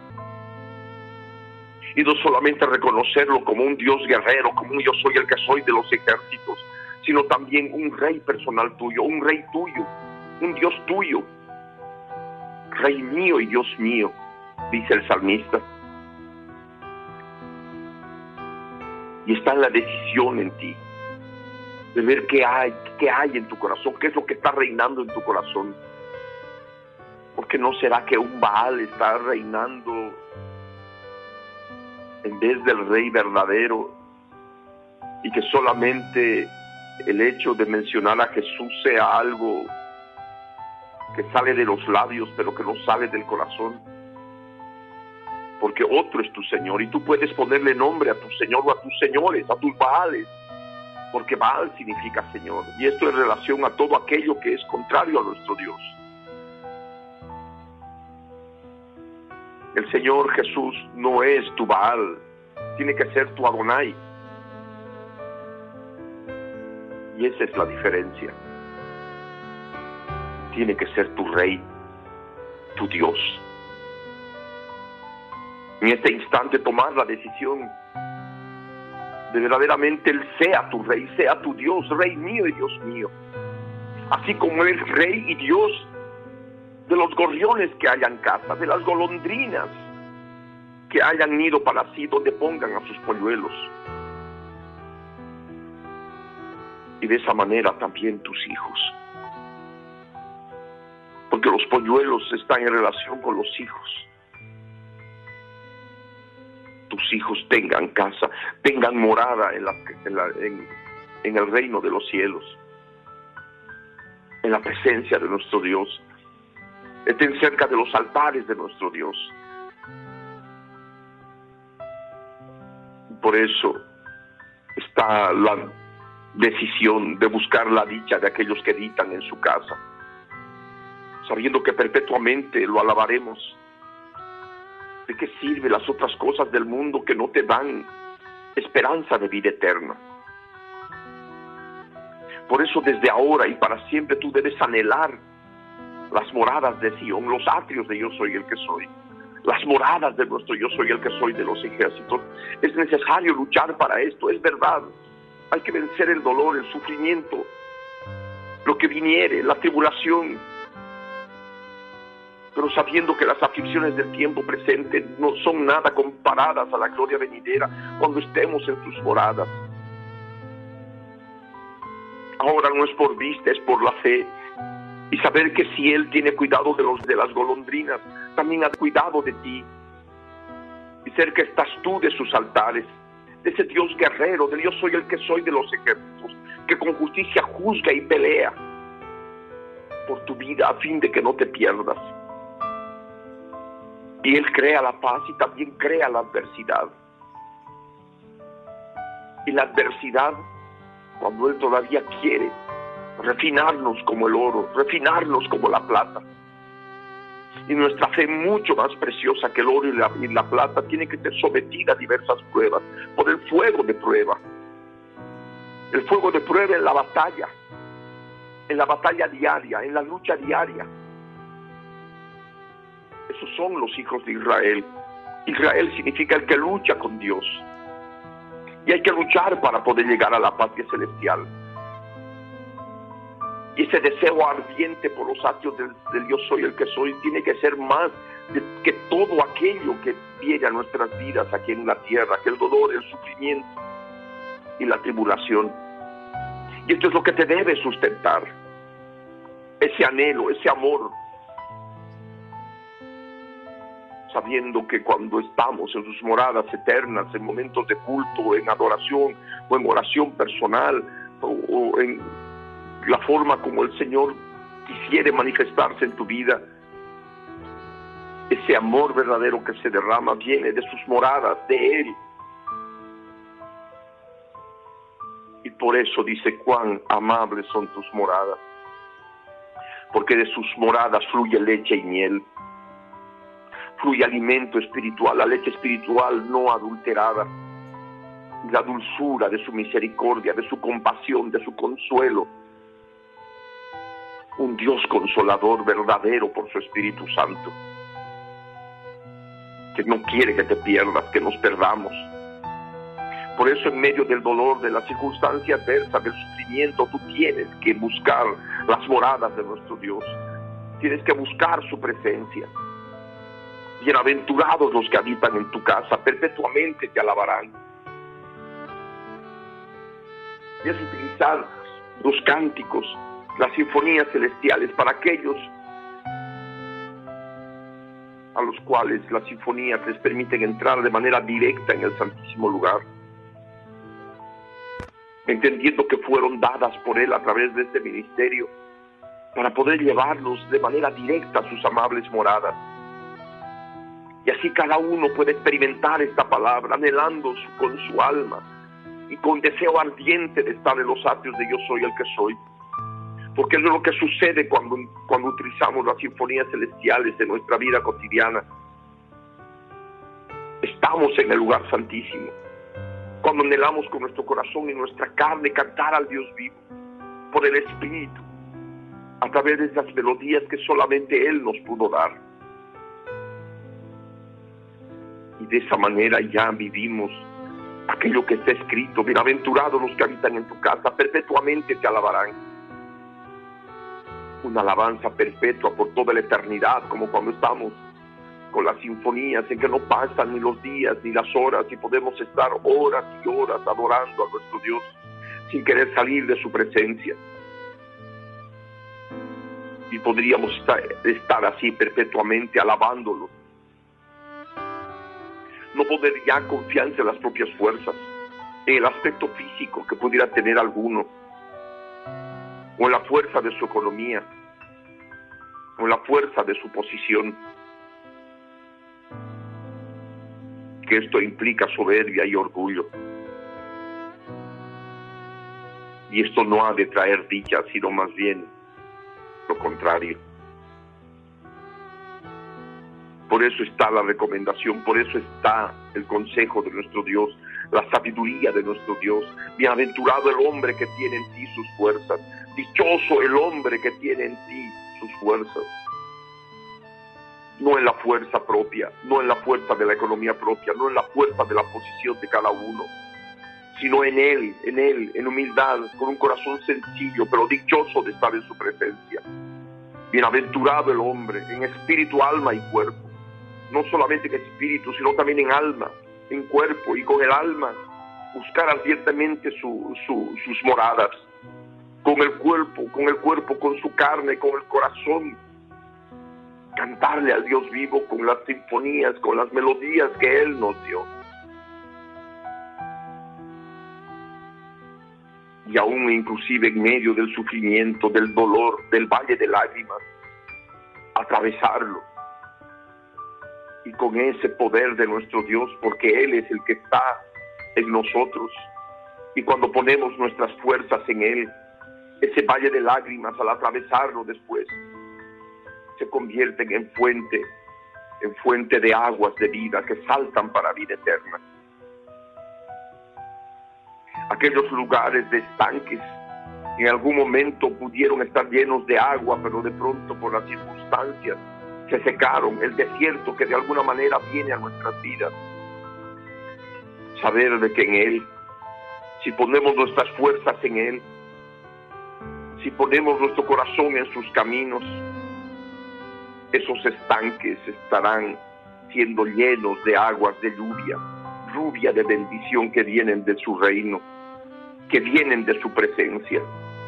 Y no solamente reconocerlo como un Dios guerrero, como un yo soy el que soy de los ejércitos, sino también un rey personal tuyo, un rey tuyo, un Dios tuyo, Rey mío y Dios mío, dice el salmista. Y está en la decisión en ti, de ver qué hay en tu corazón, qué es lo que está reinando en tu corazón. Porque no será que un Baal está reinando en vez del Rey verdadero, y que solamente el hecho de mencionar a Jesús sea algo que sale de los labios, pero que no sale del corazón. Porque otro es tu Señor, y tú puedes ponerle nombre a tu Señor o a tus señores, a tus Baales, porque Baal significa Señor, y esto en relación a todo aquello que es contrario a nuestro Dios. El Señor Jesús no es tu Baal, tiene que ser tu Adonai. Y esa es la diferencia. Tiene que ser tu Rey, tu Dios. En este instante tomar la decisión de verdaderamente Él sea tu Rey, sea tu Dios, Rey mío y Dios mío. Así como Él es Rey y Dios de los gorriones que haya en casa, de las golondrinas que hayan nido para sí, donde pongan a sus polluelos. Y de esa manera también tus hijos. Porque los polluelos están en relación con los hijos. Tus hijos tengan casa, tengan morada en el reino de los cielos, en la presencia de nuestro Dios. Estén cerca de los altares de nuestro Dios. Por eso está la decisión de buscar la dicha de aquellos que habitan en su casa, sabiendo que perpetuamente lo alabaremos. ¿De qué sirven las otras cosas del mundo que no te dan esperanza de vida eterna? Por eso desde ahora y para siempre tú debes anhelar las moradas de Sion, los atrios de Yo Soy el que Soy, las moradas de nuestro Yo Soy el que Soy de los ejércitos. Es necesario luchar para esto, es verdad. Hay que vencer el dolor, el sufrimiento, lo que viniere, la tribulación, pero sabiendo que las aflicciones del tiempo presente no son nada comparadas a la gloria venidera cuando estemos en sus moradas. Ahora no es por vista, es por la fe, y saber que si Él tiene cuidado de las golondrinas, también ha cuidado de ti, y cerca estás tú de sus altares, de ese Dios guerrero, del Yo Soy el que Soy de los ejércitos, que con justicia juzga y pelea por tu vida a fin de que no te pierdas. Y Él crea la paz y también crea la adversidad. Y la adversidad, cuando Él todavía quiere refinarnos como el oro, refinarnos como la plata. Y nuestra fe, mucho más preciosa que el oro y la plata, tiene que ser sometida a diversas pruebas, por el fuego de prueba. El fuego de prueba en la batalla diaria, en la lucha diaria. Esos son los hijos de Israel. Israel significa el que lucha con Dios. Y hay que luchar para poder llegar a la patria celestial. Y ese deseo ardiente por los atrios del Yo Soy el que Soy tiene que ser más que todo aquello que viene a nuestras vidas aquí en la tierra, que el dolor, el sufrimiento y la tribulación. Y esto es lo que te debe sustentar. Ese anhelo, ese amor. Sabiendo que cuando estamos en sus moradas eternas, en momentos de culto, en adoración o en oración personal, o en la forma como el Señor quisiere manifestarse en tu vida, ese amor verdadero que se derrama viene de sus moradas, de Él. Y por eso dice: cuán amables son tus moradas, porque de sus moradas fluye leche y miel. Fluye alimento espiritual, la leche espiritual no adulterada, la dulzura de su misericordia, de su compasión, de su consuelo. Un Dios consolador verdadero por su Espíritu Santo, que no quiere que te pierdas, que nos perdamos. Por eso en medio del dolor, de la circunstancia adversa, del sufrimiento, tú tienes que buscar las moradas de nuestro Dios. Tienes que buscar su presencia. Bienaventurados los que habitan en tu casa, perpetuamente te alabarán. Y es utilizar los cánticos, las sinfonías celestiales para aquellos a los cuales las sinfonías les permiten entrar de manera directa en el santísimo lugar, entendiendo que fueron dadas por Él a través de este ministerio para poder llevarlos de manera directa a sus amables moradas. Y así cada uno puede experimentar esta palabra, anhelando con su alma y con deseo ardiente de estar en los atrios de Yo Soy el que Soy. Porque eso es lo que sucede cuando utilizamos las sinfonías celestiales en nuestra vida cotidiana. Estamos en el lugar santísimo. Cuando anhelamos con nuestro corazón y nuestra carne cantar al Dios vivo, por el Espíritu, a través de esas melodías que solamente Él nos pudo dar. Y de esa manera ya vivimos aquello que está escrito: bienaventurados los que habitan en tu casa, perpetuamente te alabarán. Una alabanza perpetua por toda la eternidad, como cuando estamos con las sinfonías en que no pasan ni los días ni las horas y podemos estar horas y horas adorando a nuestro Dios sin querer salir de su presencia. Y podríamos estar así perpetuamente alabándolo. No poner ya confianza en las propias fuerzas, en el aspecto físico que pudiera tener alguno, o en la fuerza de su economía, o en la fuerza de su posición. Que esto implica soberbia y orgullo. Y esto no ha de traer dicha, sino más bien lo contrario. Por eso está la recomendación, por eso está el consejo de nuestro Dios, la sabiduría de nuestro Dios. Bienaventurado el hombre que tiene en ti sus fuerzas. Dichoso el hombre que tiene en ti sus fuerzas. No en la fuerza propia, no en la fuerza de la economía propia, no en la fuerza de la posición de cada uno, sino en Él, en humildad, con un corazón sencillo, pero dichoso de estar en su presencia. Bienaventurado el hombre, en espíritu, alma y cuerpo. No solamente en espíritu, sino también en alma, en cuerpo, y con el alma buscar ardientemente sus moradas. Con el cuerpo, con su carne, con el corazón, cantarle al Dios vivo con las sinfonías, con las melodías que Él nos dio. Y aún inclusive en medio del sufrimiento, del dolor, del valle de lágrimas, atravesarlo. Y con ese poder de nuestro Dios, porque Él es el que está en nosotros. Y cuando ponemos nuestras fuerzas en Él, ese valle de lágrimas, al atravesarlo después, se convierten en fuente de aguas de vida que saltan para vida eterna. Aquellos lugares de estanques en algún momento pudieron estar llenos de agua, pero de pronto por las circunstancias se secaron. El desierto que de alguna manera viene a nuestras vidas. Saber de que en Él, si ponemos nuestras fuerzas en Él, si ponemos nuestro corazón en sus caminos, esos estanques estarán siendo llenos de aguas de lluvia de bendición que vienen de su reino, que vienen de su presencia.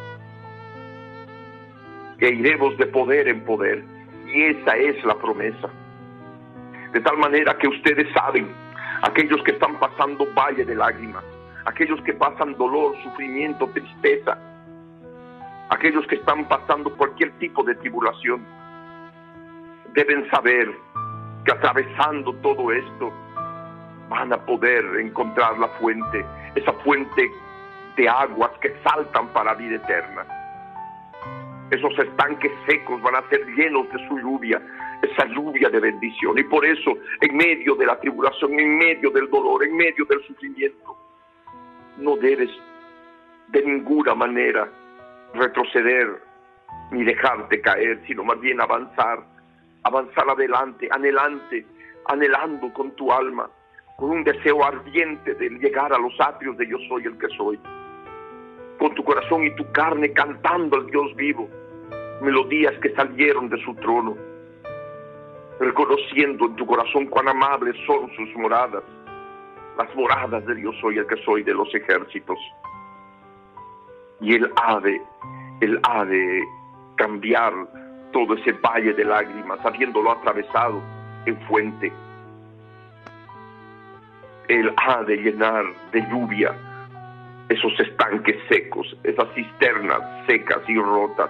Que iremos de poder en poder, y esa es la promesa. De tal manera que ustedes saben, aquellos que están pasando valle de lágrimas, aquellos que pasan dolor, sufrimiento, tristeza, aquellos que están pasando cualquier tipo de tribulación, deben saber que atravesando todo esto van a poder encontrar la fuente, esa fuente de aguas que saltan para vida eterna. Esos estanques secos van a ser llenos de su lluvia, esa lluvia de bendición. Y por eso, en medio de la tribulación, en medio del dolor, en medio del sufrimiento, no debes de ninguna manera retroceder ni dejarte caer, sino más bien avanzar adelante, anhelando con tu alma, con un deseo ardiente de llegar a los atrios de Yo Soy el que Soy, con tu corazón y tu carne cantando al Dios vivo, melodías que salieron de su trono, reconociendo en tu corazón cuán amables son sus moradas, las moradas de Dios soy el que soy de los ejércitos. Y Él ha de cambiar todo ese valle de lágrimas, habiéndolo atravesado en fuente. Él ha de llenar de lluvia esos estanques secos, esas cisternas secas y rotas.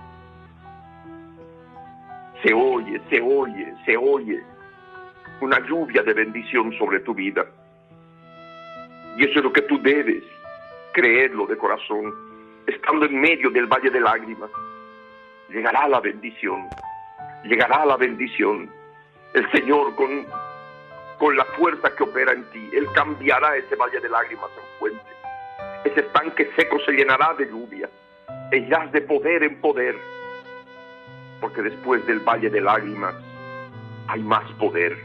Se oye una lluvia de bendición sobre tu vida. Y eso es lo que tú debes creerlo de corazón. Estando en medio del valle de lágrimas, llegará la bendición. Llegará la bendición. El Señor con la fuerza que opera en ti, Él cambiará ese valle de lágrimas en fuente. Ese estanque seco se llenará de lluvia. Irás de poder en poder. Porque después del valle de lágrimas hay más poder.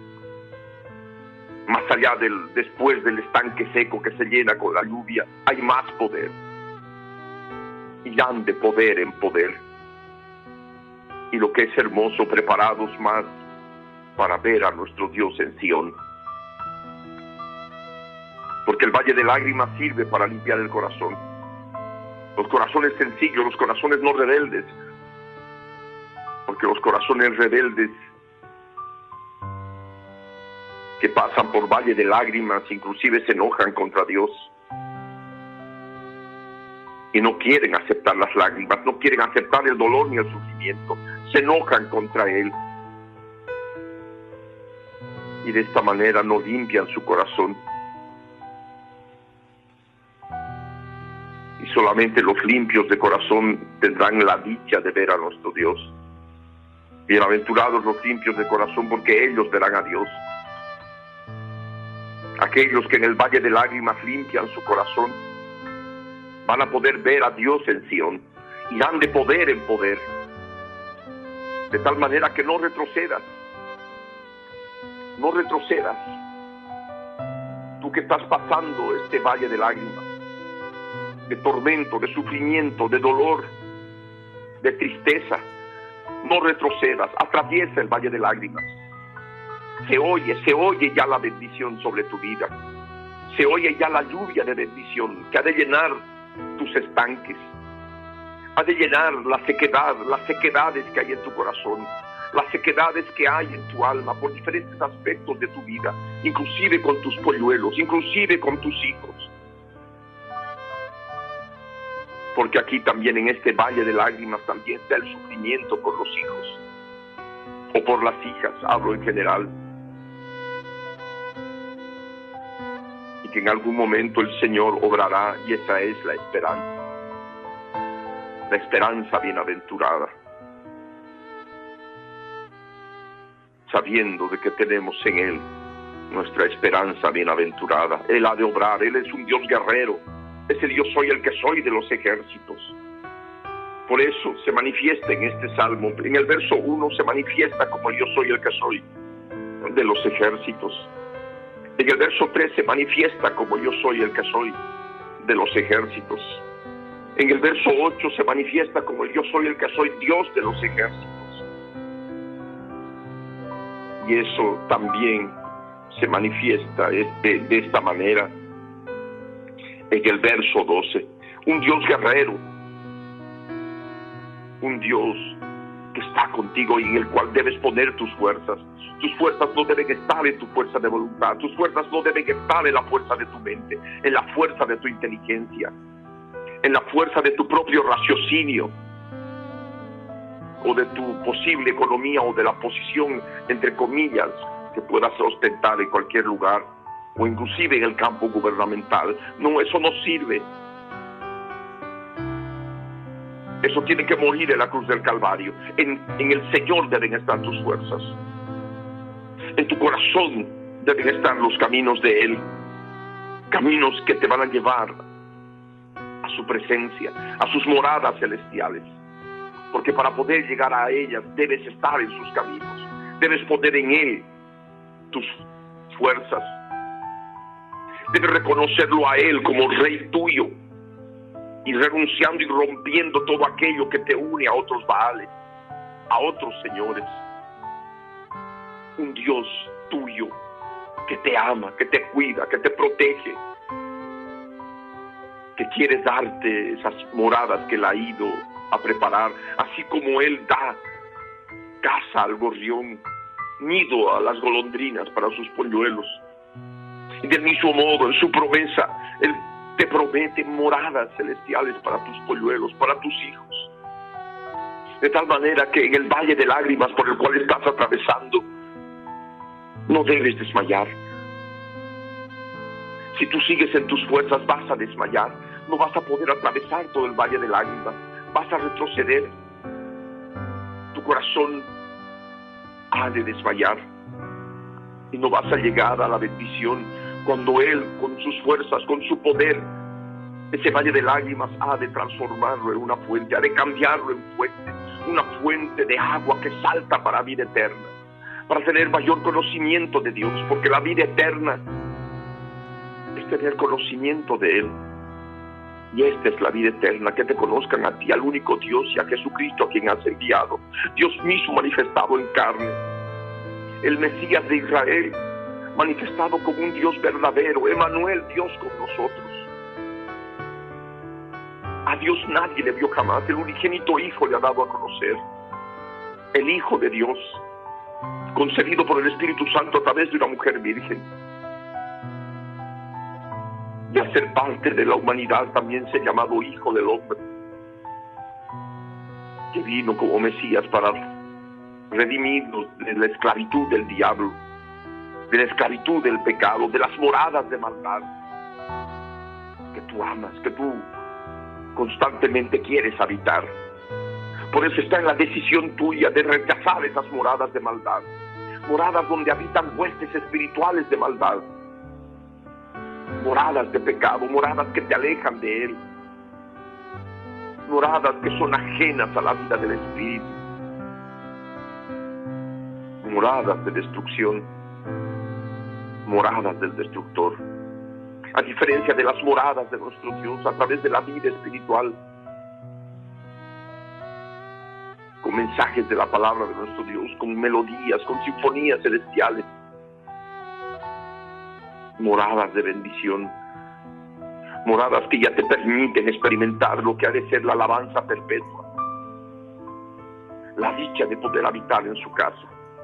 Más allá después del estanque seco que se llena con la lluvia, hay más poder. Irán de poder en poder. Y lo que es hermoso, preparados más para ver a nuestro Dios en Sión. Porque el valle de lágrimas sirve para limpiar el corazón. Los corazones sencillos, los corazones no rebeldes. Porque los corazones rebeldes que pasan por valle de lágrimas, inclusive se enojan contra Dios. Y no quieren aceptar las lágrimas, no quieren aceptar el dolor ni el sufrimiento. Se enojan contra Él. Y de esta manera no limpian su corazón. Y solamente los limpios de corazón tendrán la dicha de ver a nuestro Dios. Bienaventurados los limpios de corazón, porque ellos verán a Dios. Aquellos que en el valle de lágrimas limpian su corazón, van a poder ver a Dios en Sión. Irán de poder en poder. De tal manera que no retrocedas. No retrocedas. Tú que estás pasando este valle de lágrimas, de tormento, de sufrimiento, de dolor, de tristeza, no retrocedas, atraviesa el valle de lágrimas. Se oye ya la bendición sobre tu vida. Se oye ya la lluvia de bendición que ha de llenar tus estanques. Ha de llenar la sequedad, las sequedades que hay en tu corazón, las sequedades que hay en tu alma por diferentes aspectos de tu vida, inclusive con tus polluelos, inclusive con tus hijos. Porque aquí también en este valle de lágrimas también está el sufrimiento por los hijos o por las hijas, hablo en general. Y que en algún momento el Señor obrará, y esa es la esperanza bienaventurada. Sabiendo de que tenemos en Él nuestra esperanza bienaventurada. Él ha de obrar, Él es un Dios guerrero. Ese Dios soy el que soy de los ejércitos. Por eso se manifiesta en este salmo. En el verso 1 se manifiesta como yo soy el que soy de los ejércitos. En el verso 3 se manifiesta como yo soy el que soy de los ejércitos. En el verso 8 se manifiesta como yo soy el que soy Dios de los ejércitos. Y eso también se manifiesta de esta manera en el verso 12. Un Dios guerrero, un Dios que está contigo y en el cual debes poner tus fuerzas. Tus fuerzas no deben estar en tu fuerza de voluntad, tus fuerzas no deben estar en la fuerza de tu mente, en la fuerza de tu inteligencia, en la fuerza de tu propio raciocinio, o de tu posible economía, o de la posición, entre comillas, que puedas ostentar en cualquier lugar, o inclusive en el campo gubernamental. No, eso no sirve. Eso tiene que morir en la cruz del Calvario. En el Señor deben estar tus fuerzas. En tu corazón deben estar los caminos de Él. Caminos que te van a llevar a su presencia, a sus moradas celestiales. Porque para poder llegar a ellas debes estar en sus caminos. Debes poner en Él tus fuerzas. Debes reconocerlo a Él como Rey tuyo y renunciando y rompiendo todo aquello que te une a otros Baales, a otros señores. Un Dios tuyo que te ama, que te cuida, que te protege, que quiere darte esas moradas que Él ha ido a preparar, así como Él da casa al gorrión, nido a las golondrinas para sus polluelos. Y del mismo modo, en su promesa, Él te promete moradas celestiales para tus polluelos, para tus hijos. De tal manera que en el valle de lágrimas por el cual estás atravesando, no debes desmayar. Si tú sigues en tus fuerzas, vas a desmayar. No vas a poder atravesar todo el valle de lágrimas. Vas a retroceder. Tu corazón ha de desmayar. Y no vas a llegar a la bendición cuando Él, con sus fuerzas, con su poder, ese valle de lágrimas ha de transformarlo en una fuente, ha de cambiarlo en fuente, una fuente de agua que salta para vida eterna, para tener mayor conocimiento de Dios, porque la vida eterna es tener conocimiento de Él. Y esta es la vida eterna, que te conozcan a ti, al único Dios, y a Jesucristo a quien has enviado, Dios mismo manifestado en carne, el Mesías de Israel, manifestado como un Dios verdadero, Emmanuel, Dios con nosotros. A Dios nadie le vio jamás, el unigénito Hijo le ha dado a conocer, el Hijo de Dios, concebido por el Espíritu Santo a través de una mujer virgen. Y al ser parte de la humanidad también se ha llamado Hijo del Hombre, que vino como Mesías para redimirnos de la esclavitud del diablo, de la esclavitud del pecado, de las moradas de maldad que tú amas, que tú constantemente quieres habitar. Por eso está en la decisión tuya de rechazar esas moradas de maldad, moradas donde habitan huestes espirituales de maldad, moradas de pecado, moradas que te alejan de Él, moradas que son ajenas a la vida del Espíritu, moradas de destrucción, moradas del destructor. A diferencia de las moradas de nuestro Dios a través de la vida espiritual, con mensajes de la palabra de nuestro Dios, con melodías, con sinfonías celestiales, moradas de bendición, moradas que ya te permiten experimentar lo que ha de ser la alabanza perpetua, la dicha de poder habitar en su casa,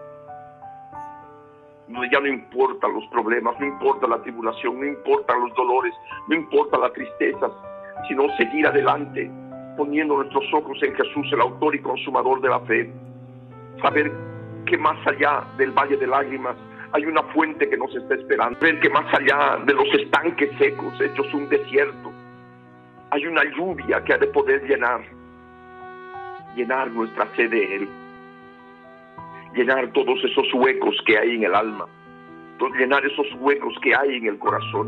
donde ya no importan los problemas, no importa la tribulación, no importan los dolores, no importa la tristeza, sino seguir adelante, poniendo nuestros ojos en Jesús, el autor y consumador de la fe. Saber que más allá del valle de lágrimas hay una fuente que nos está esperando. Ver que más allá de los estanques secos, hechos un desierto, hay una lluvia que ha de poder llenar nuestra sed de Él. Llenar todos esos huecos que hay en el alma, llenar esos huecos que hay en el corazón,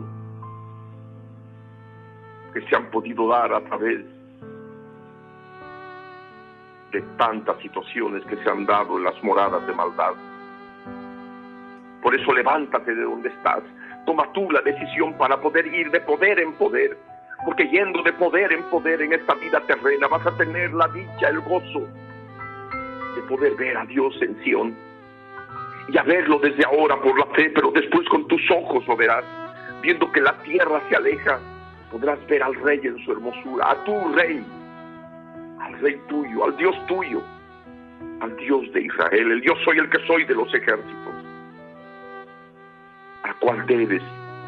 que se han podido dar a través de tantas situaciones que se han dado en las moradas de maldad. Por eso levántate de donde estás, toma tú la decisión para poder ir de poder en poder, porque yendo de poder en esta vida terrena vas a tener la dicha, el gozo de poder ver a Dios en Sión, y a verlo desde ahora por la fe, pero después con tus ojos lo verás, viendo que la tierra se aleja, podrás ver al Rey en su hermosura, a tu Rey, al Rey tuyo, al Dios tuyo, al Dios de Israel, el Dios soy el que soy de los ejércitos, al cual debes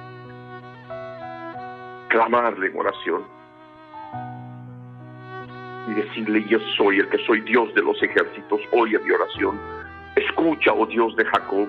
clamarle en oración y decirle: yo soy el que soy Dios de los ejércitos, oye mi oración, escucha, oh Dios de Jacob.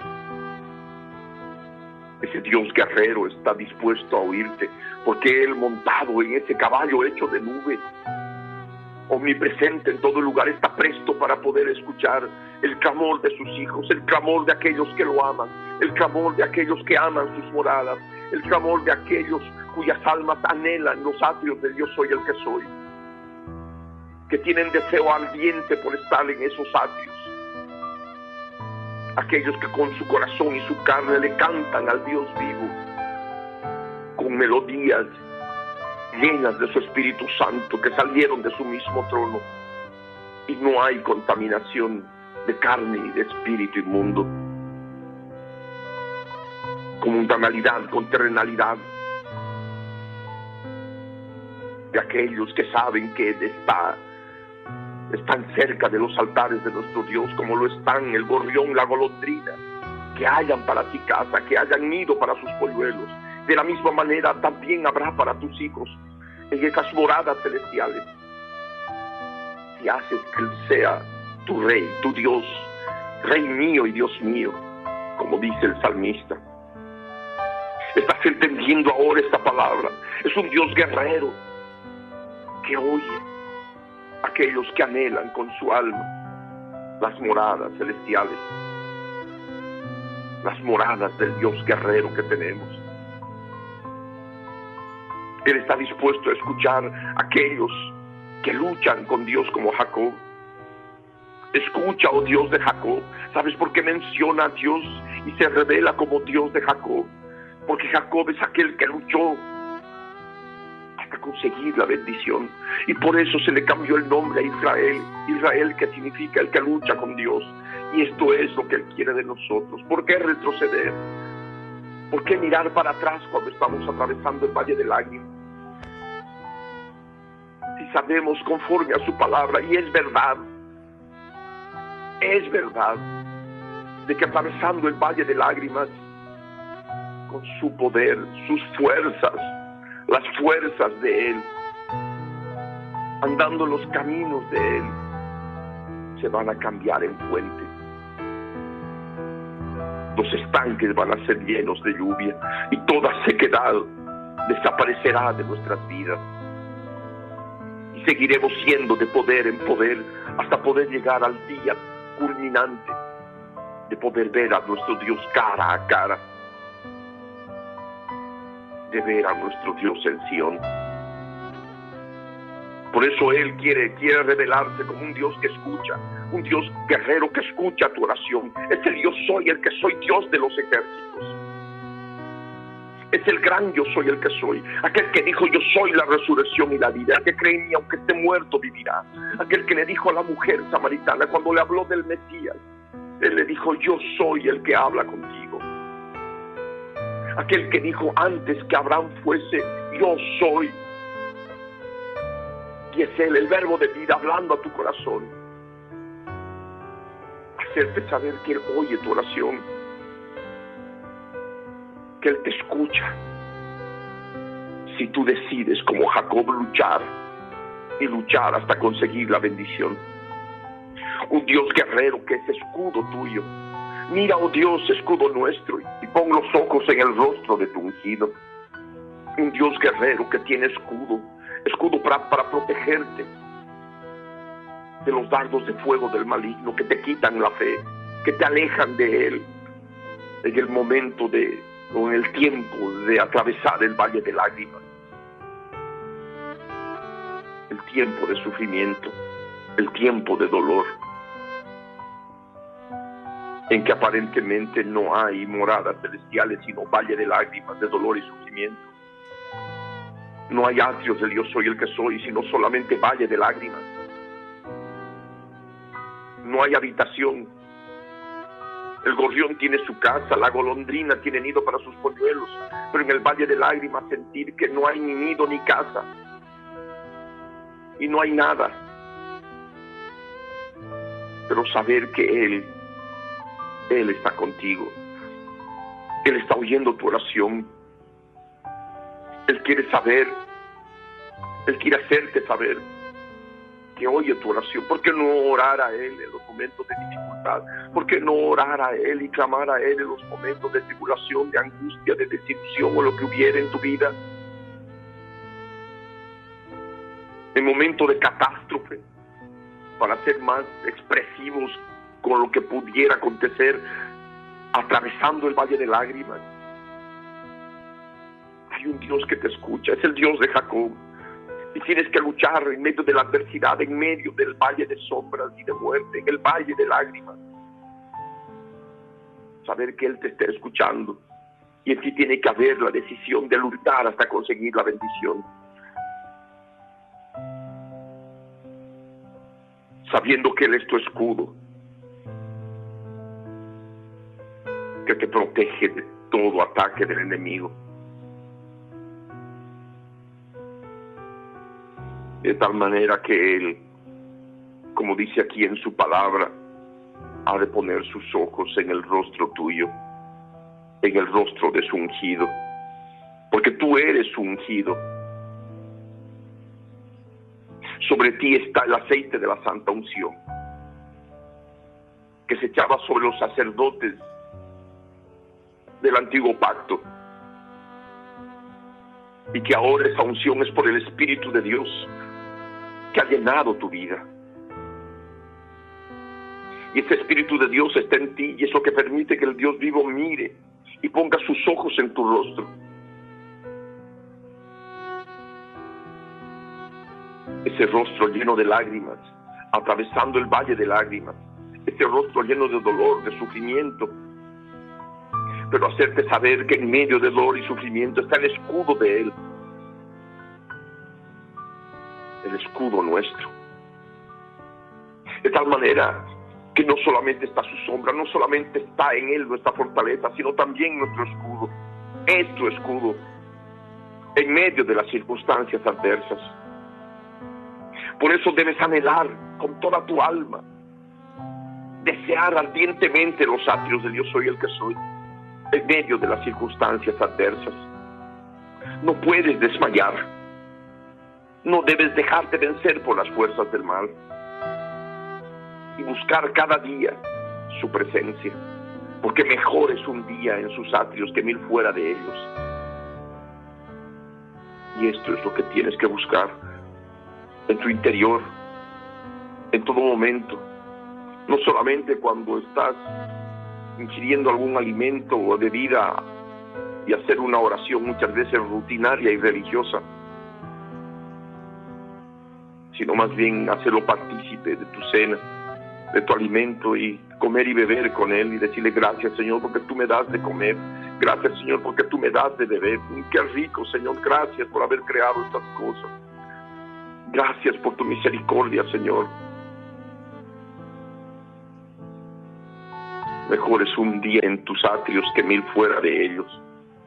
Ese Dios guerrero está dispuesto a oírte, porque Él, montado en ese caballo hecho de nube, omnipresente en todo lugar, está presto para poder escuchar el clamor de sus hijos, el clamor de aquellos que lo aman, el clamor de aquellos que aman sus moradas, el clamor de aquellos cuyas almas anhelan los atrios del yo soy el que soy, que tienen deseo ardiente por estar en esos atrios, aquellos que con su corazón y su carne le cantan al Dios vivo, con melodías llenas de su Espíritu Santo, que salieron de su mismo trono, y no hay contaminación de carne y de espíritu inmundo, con mundanalidad, con terrenalidad, de aquellos que saben que están cerca de los altares de nuestro Dios, como lo están el gorrión, la golondrina, que hayan para sí casa, que hayan nido para sus polluelos. De la misma manera también habrá para tus hijos en esas moradas celestiales, si haces que Él sea tu Rey, tu Dios, Rey mío y Dios mío, como dice el salmista. ¿Estás entendiendo ahora esta palabra? Es un Dios guerrero que oye a aquellos que anhelan con su alma las moradas celestiales, las moradas del Dios guerrero que tenemos. Él está dispuesto a escuchar a aquellos que luchan con Dios como Jacob. Escucha, oh Dios de Jacob. ¿Sabes por qué menciona a Dios y se revela como Dios de Jacob? Porque Jacob es aquel que luchó hasta conseguir la bendición. Y por eso se le cambió el nombre a Israel. Israel, que significa el que lucha con Dios. Y esto es lo que Él quiere de nosotros. ¿Por qué retroceder? ¿Por qué mirar para atrás cuando estamos atravesando el valle de lágrimas? Si sabemos conforme a su palabra, y es verdad, de que atravesando el valle de lágrimas, con su poder, sus fuerzas, las fuerzas de Él, andando los caminos de Él, se van a cambiar en fuentes. Los estanques van a ser llenos de lluvia y toda sequedad desaparecerá de nuestras vidas. Y seguiremos siendo de poder en poder hasta poder llegar al día culminante de poder ver a nuestro Dios cara a cara, de ver a nuestro Dios en Sión. Por eso Él quiere revelarse como un Dios que escucha, un Dios guerrero que escucha tu oración. Es el yo soy, el que soy, Dios de los ejércitos. Es el gran yo soy, el que soy. Aquel que dijo yo soy la resurrección y la vida. El que cree en mí aunque esté muerto vivirá. Aquel que le dijo a la mujer samaritana cuando le habló del Mesías, Él le dijo yo soy el que habla contigo. Aquel que dijo antes que Abraham fuese, yo soy. Y es Él, el verbo de vida, hablando a tu corazón. Hacerte saber que Él oye tu oración, que Él te escucha. Si tú decides, como Jacob, luchar y luchar hasta conseguir la bendición. Un Dios guerrero que es escudo tuyo. Mira, oh Dios, escudo nuestro, y pon los ojos en el rostro de tu ungido. Un Dios guerrero que tiene escudo para protegerte de los dardos de fuego del maligno que te quitan la fe, que te alejan de Él en el momento o en el tiempo de atravesar el valle de lágrimas, el tiempo de sufrimiento, el tiempo de dolor, en que aparentemente no hay moradas celestiales, sino valle de lágrimas, de dolor y sufrimiento. No hay atrios del yo soy el que soy, sino solamente valle de lágrimas. No hay habitación. El gorrión tiene su casa, la golondrina tiene nido para sus polluelos, pero en el valle de lágrimas sentir que no hay ni nido ni casa, y no hay nada. Pero saber que Él está contigo. Él está oyendo tu oración. Él quiere saber, Él quiere hacerte saber que oye tu oración. ¿Por qué no orar a Él en los momentos de dificultad? ¿Por qué no orar a Él y clamar a Él en los momentos de tribulación, de angustia, de desilusión o lo que hubiera en tu vida? En momentos de catástrofe, para ser más expresivos con lo que pudiera acontecer atravesando el valle de lágrimas. Hay un Dios que te escucha, es el Dios de Jacob. Y tienes que luchar en medio de la adversidad, en medio del valle de sombras y de muerte, en el valle de lágrimas. Saber que Él te está escuchando. Y en ti tiene que haber la decisión de luchar hasta conseguir la bendición. sabiendo que Él es tu escudo, que te protege de todo ataque del enemigo. De tal manera que Él, como dice aquí en su palabra, ha de poner sus ojos en el rostro tuyo, en el rostro de su ungido, porque tú eres su ungido. Sobre ti está el aceite de la santa unción, que se echaba sobre los sacerdotes del antiguo pacto, y que ahora esa unción es por el Espíritu de Dios que ha llenado tu vida. Y ese Espíritu de Dios está en ti, y es lo que permite que el Dios vivo mire y ponga sus ojos en tu rostro. Ese rostro lleno de lágrimas, atravesando el valle de lágrimas, ese rostro lleno de dolor, de sufrimiento, pero hacerte saber que en medio de dolor y sufrimiento está el escudo de Él, el escudo nuestro. De tal manera que no solamente está su sombra, no solamente está en Él nuestra fortaleza, sino también nuestro escudo. Es tu escudo en medio de las circunstancias adversas. Por eso debes anhelar con toda tu alma, desear ardientemente los atrios de Dios soy el que soy, en medio de las circunstancias adversas. No puedes desmayar, no debes dejarte vencer por las fuerzas del mal, y buscar cada día su presencia, porque mejor es un día en sus atrios que 1000 fuera de ellos. Y esto es lo que tienes que buscar en tu interior, en todo momento, no solamente cuando estás ingiriendo algún alimento o bebida y hacer una oración muchas veces rutinaria y religiosa, sino más bien hacerlo partícipe de tu cena, de tu alimento, y comer y beber con Él y decirle gracias, Señor, porque tú me das de comer, gracias, Señor, porque tú me das de beber. Qué rico, Señor, gracias por haber creado estas cosas, gracias por tu misericordia, Señor. Mejor es un día en tus atrios que 1000 fuera de ellos.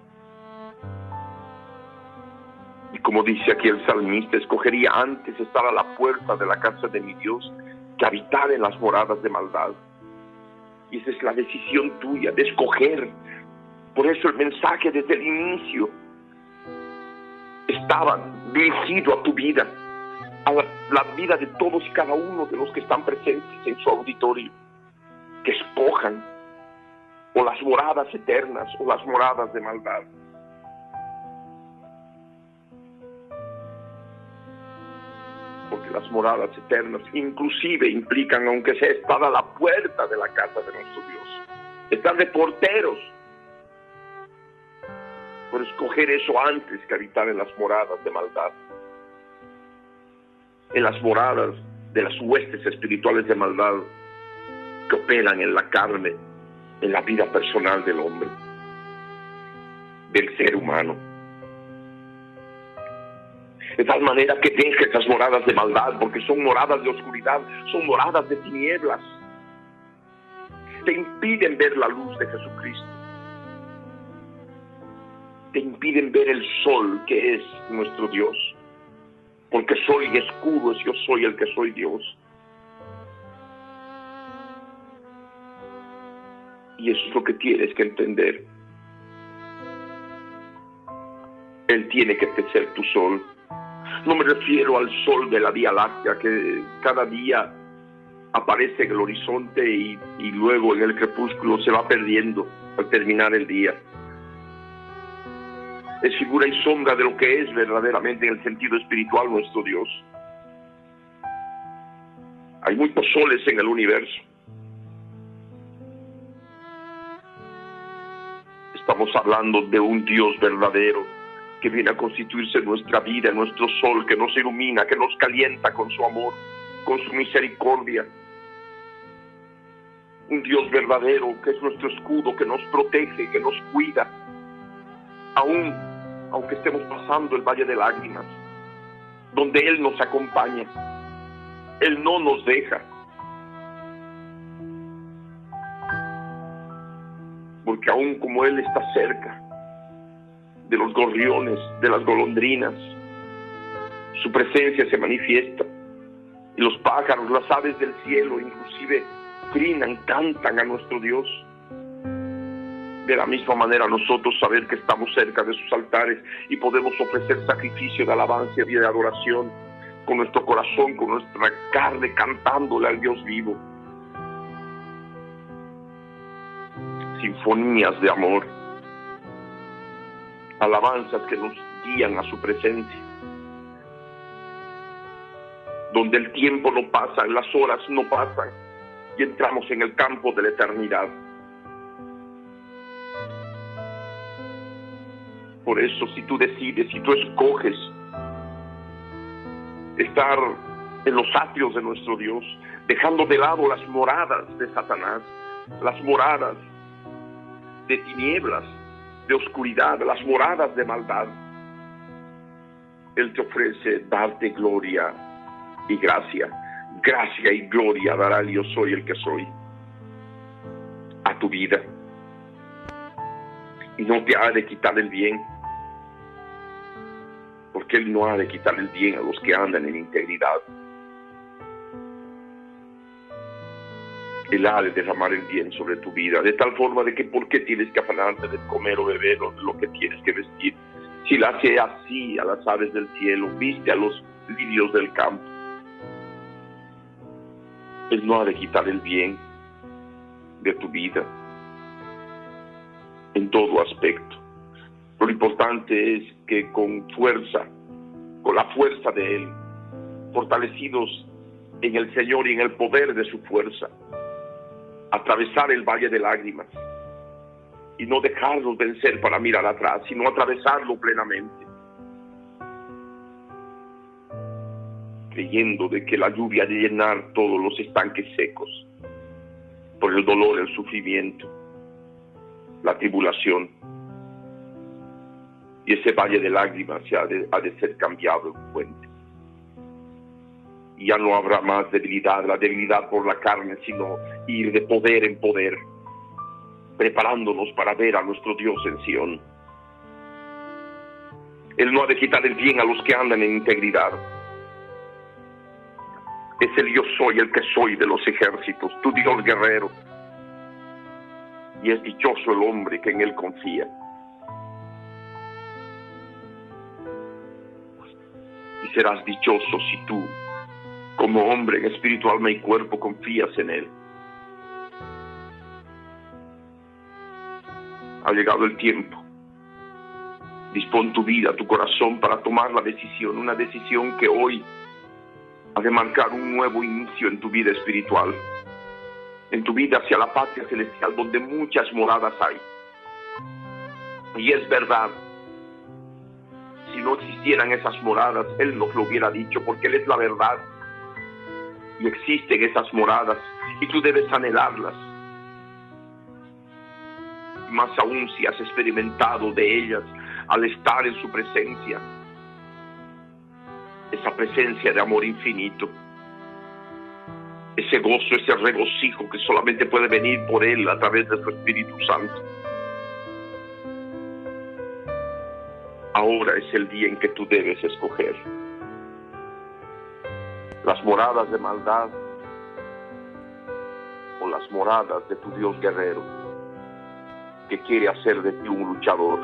Y como dice aquí el salmista, escogería antes estar a la puerta de la casa de mi Dios que habitar en las moradas de maldad. Y esa es la decisión tuya, de escoger. Por eso el mensaje desde el inicio estaba dirigido a tu vida, a la vida de todos y cada uno de los que están presentes en su auditorio, que escojan o las moradas eternas o las moradas de maldad. Porque las moradas eternas inclusive implican, aunque sea estar a la puerta de la casa de nuestro Dios, estar de porteros, por escoger eso antes que habitar en las moradas de maldad, en las moradas de las huestes espirituales de maldad que operan en la carne, en la vida personal del hombre, del ser humano. De tal manera que deje esas moradas de maldad, porque son moradas de oscuridad, son moradas de tinieblas. Te impiden ver la luz de Jesucristo. Te impiden ver el sol que es nuestro Dios. Porque sol y escudo es yo soy el que soy Dios. Y eso es lo que tienes que entender. Él tiene que ser tu sol. No me refiero al sol de la Vía Láctea que cada día aparece en el horizonte y luego en el crepúsculo se va perdiendo al terminar el día. Es figura y sombra de lo que es verdaderamente en el sentido espiritual nuestro Dios. Hay muchos soles en el universo. Estamos hablando de un Dios verdadero que viene a constituirse en nuestra vida, en nuestro sol, que nos ilumina, que nos calienta con su amor, con su misericordia. Un Dios verdadero que es nuestro escudo, que nos protege, que nos cuida, aunque estemos pasando el valle de lágrimas, donde Él nos acompaña. Él no nos deja, porque aún como Él está cerca de los gorriones, de las golondrinas, su presencia se manifiesta. Y los pájaros, las aves del cielo, inclusive trinan, cantan a nuestro Dios. De la misma manera nosotros saber que estamos cerca de sus altares y podemos ofrecer sacrificio de alabanza y de adoración con nuestro corazón, con nuestra carne, cantándole al Dios vivo. Sinfonías de amor, alabanzas que nos guían a su presencia, donde el tiempo no pasa, las horas no pasan y entramos en el campo de la eternidad. Por eso, si tú decides, si tú escoges estar en los atrios de nuestro Dios, dejando de lado las moradas de Satanás, las moradas de tinieblas, de oscuridad, las moradas de maldad, Él te ofrece darte gloria y gracia. Gracia y gloria dará el yo soy el que soy a tu vida. Y no te ha de quitar el bien, porque Él no ha de quitar el bien a los que andan en integridad. Él ha de derramar el bien sobre tu vida, de tal forma de que ¿por qué tienes que afanarte de comer o beber o de lo que tienes que vestir? Si la hace así a las aves del cielo, viste a los lirios del campo. Él no ha de quitar el bien de tu vida en todo aspecto. Lo importante es que con fuerza, con la fuerza de Él, fortalecidos en el Señor y en el poder de su fuerza, atravesar el valle de lágrimas y no dejarnos vencer para mirar atrás, sino atravesarlo plenamente, creyendo de que la lluvia ha de llenar todos los estanques secos por el dolor, el sufrimiento, la tribulación. Y ese valle de lágrimas ha de ser cambiado en fuente. Y ya no habrá más debilidad, la debilidad por la carne, sino ir de poder en poder, preparándonos para ver a nuestro Dios en Sión. Él no ha de quitar el bien a los que andan en integridad. Es el yo soy el que soy de los ejércitos, tu Dios guerrero. Y es dichoso el hombre que en Él confía. Y serás dichoso si tú, como hombre en espíritu, alma y cuerpo, confías en Él. Ha llegado el tiempo. Dispón tu vida, tu corazón para tomar la decisión, una decisión que hoy ha de marcar un nuevo inicio en tu vida espiritual, en tu vida hacia la patria celestial, donde muchas moradas hay. Y es verdad, si no existieran esas moradas, Él nos lo hubiera dicho, porque Él es la verdad. Y existen esas moradas, y tú debes anhelarlas. Más aún si has experimentado de ellas al estar en su presencia, esa presencia de amor infinito, ese gozo, ese regocijo que solamente puede venir por Él a través de su Espíritu Santo. Ahora es el día en que tú debes escoger las moradas de maldad o las moradas de tu Dios guerrero, que quiere hacer de ti un luchador,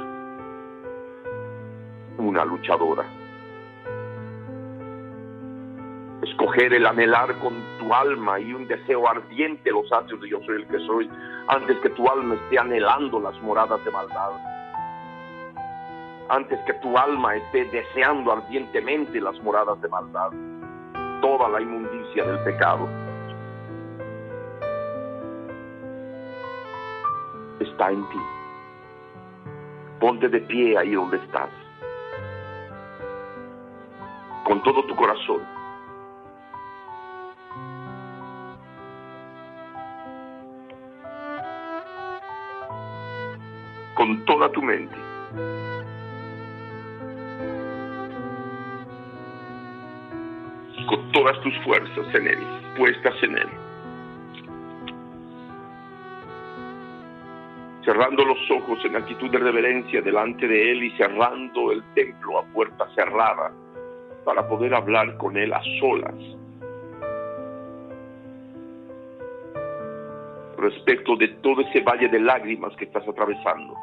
una luchadora. Escoger el anhelar con tu alma y un deseo ardiente los atrios de yo soy el que soy, antes que tu alma esté anhelando las moradas de maldad, antes que tu alma esté deseando ardientemente las moradas de maldad, toda la inmundicia del pecado. Está en ti. Ponte de pie ahí donde estás, con todo tu corazón, con toda tu mente, con todas tus fuerzas en Él, puestas en Él. cerrando los ojos en actitud de reverencia delante de Él y cerrando el templo a puerta cerrada para poder hablar con Él a solas respecto de todo ese valle de lágrimas que estás atravesando,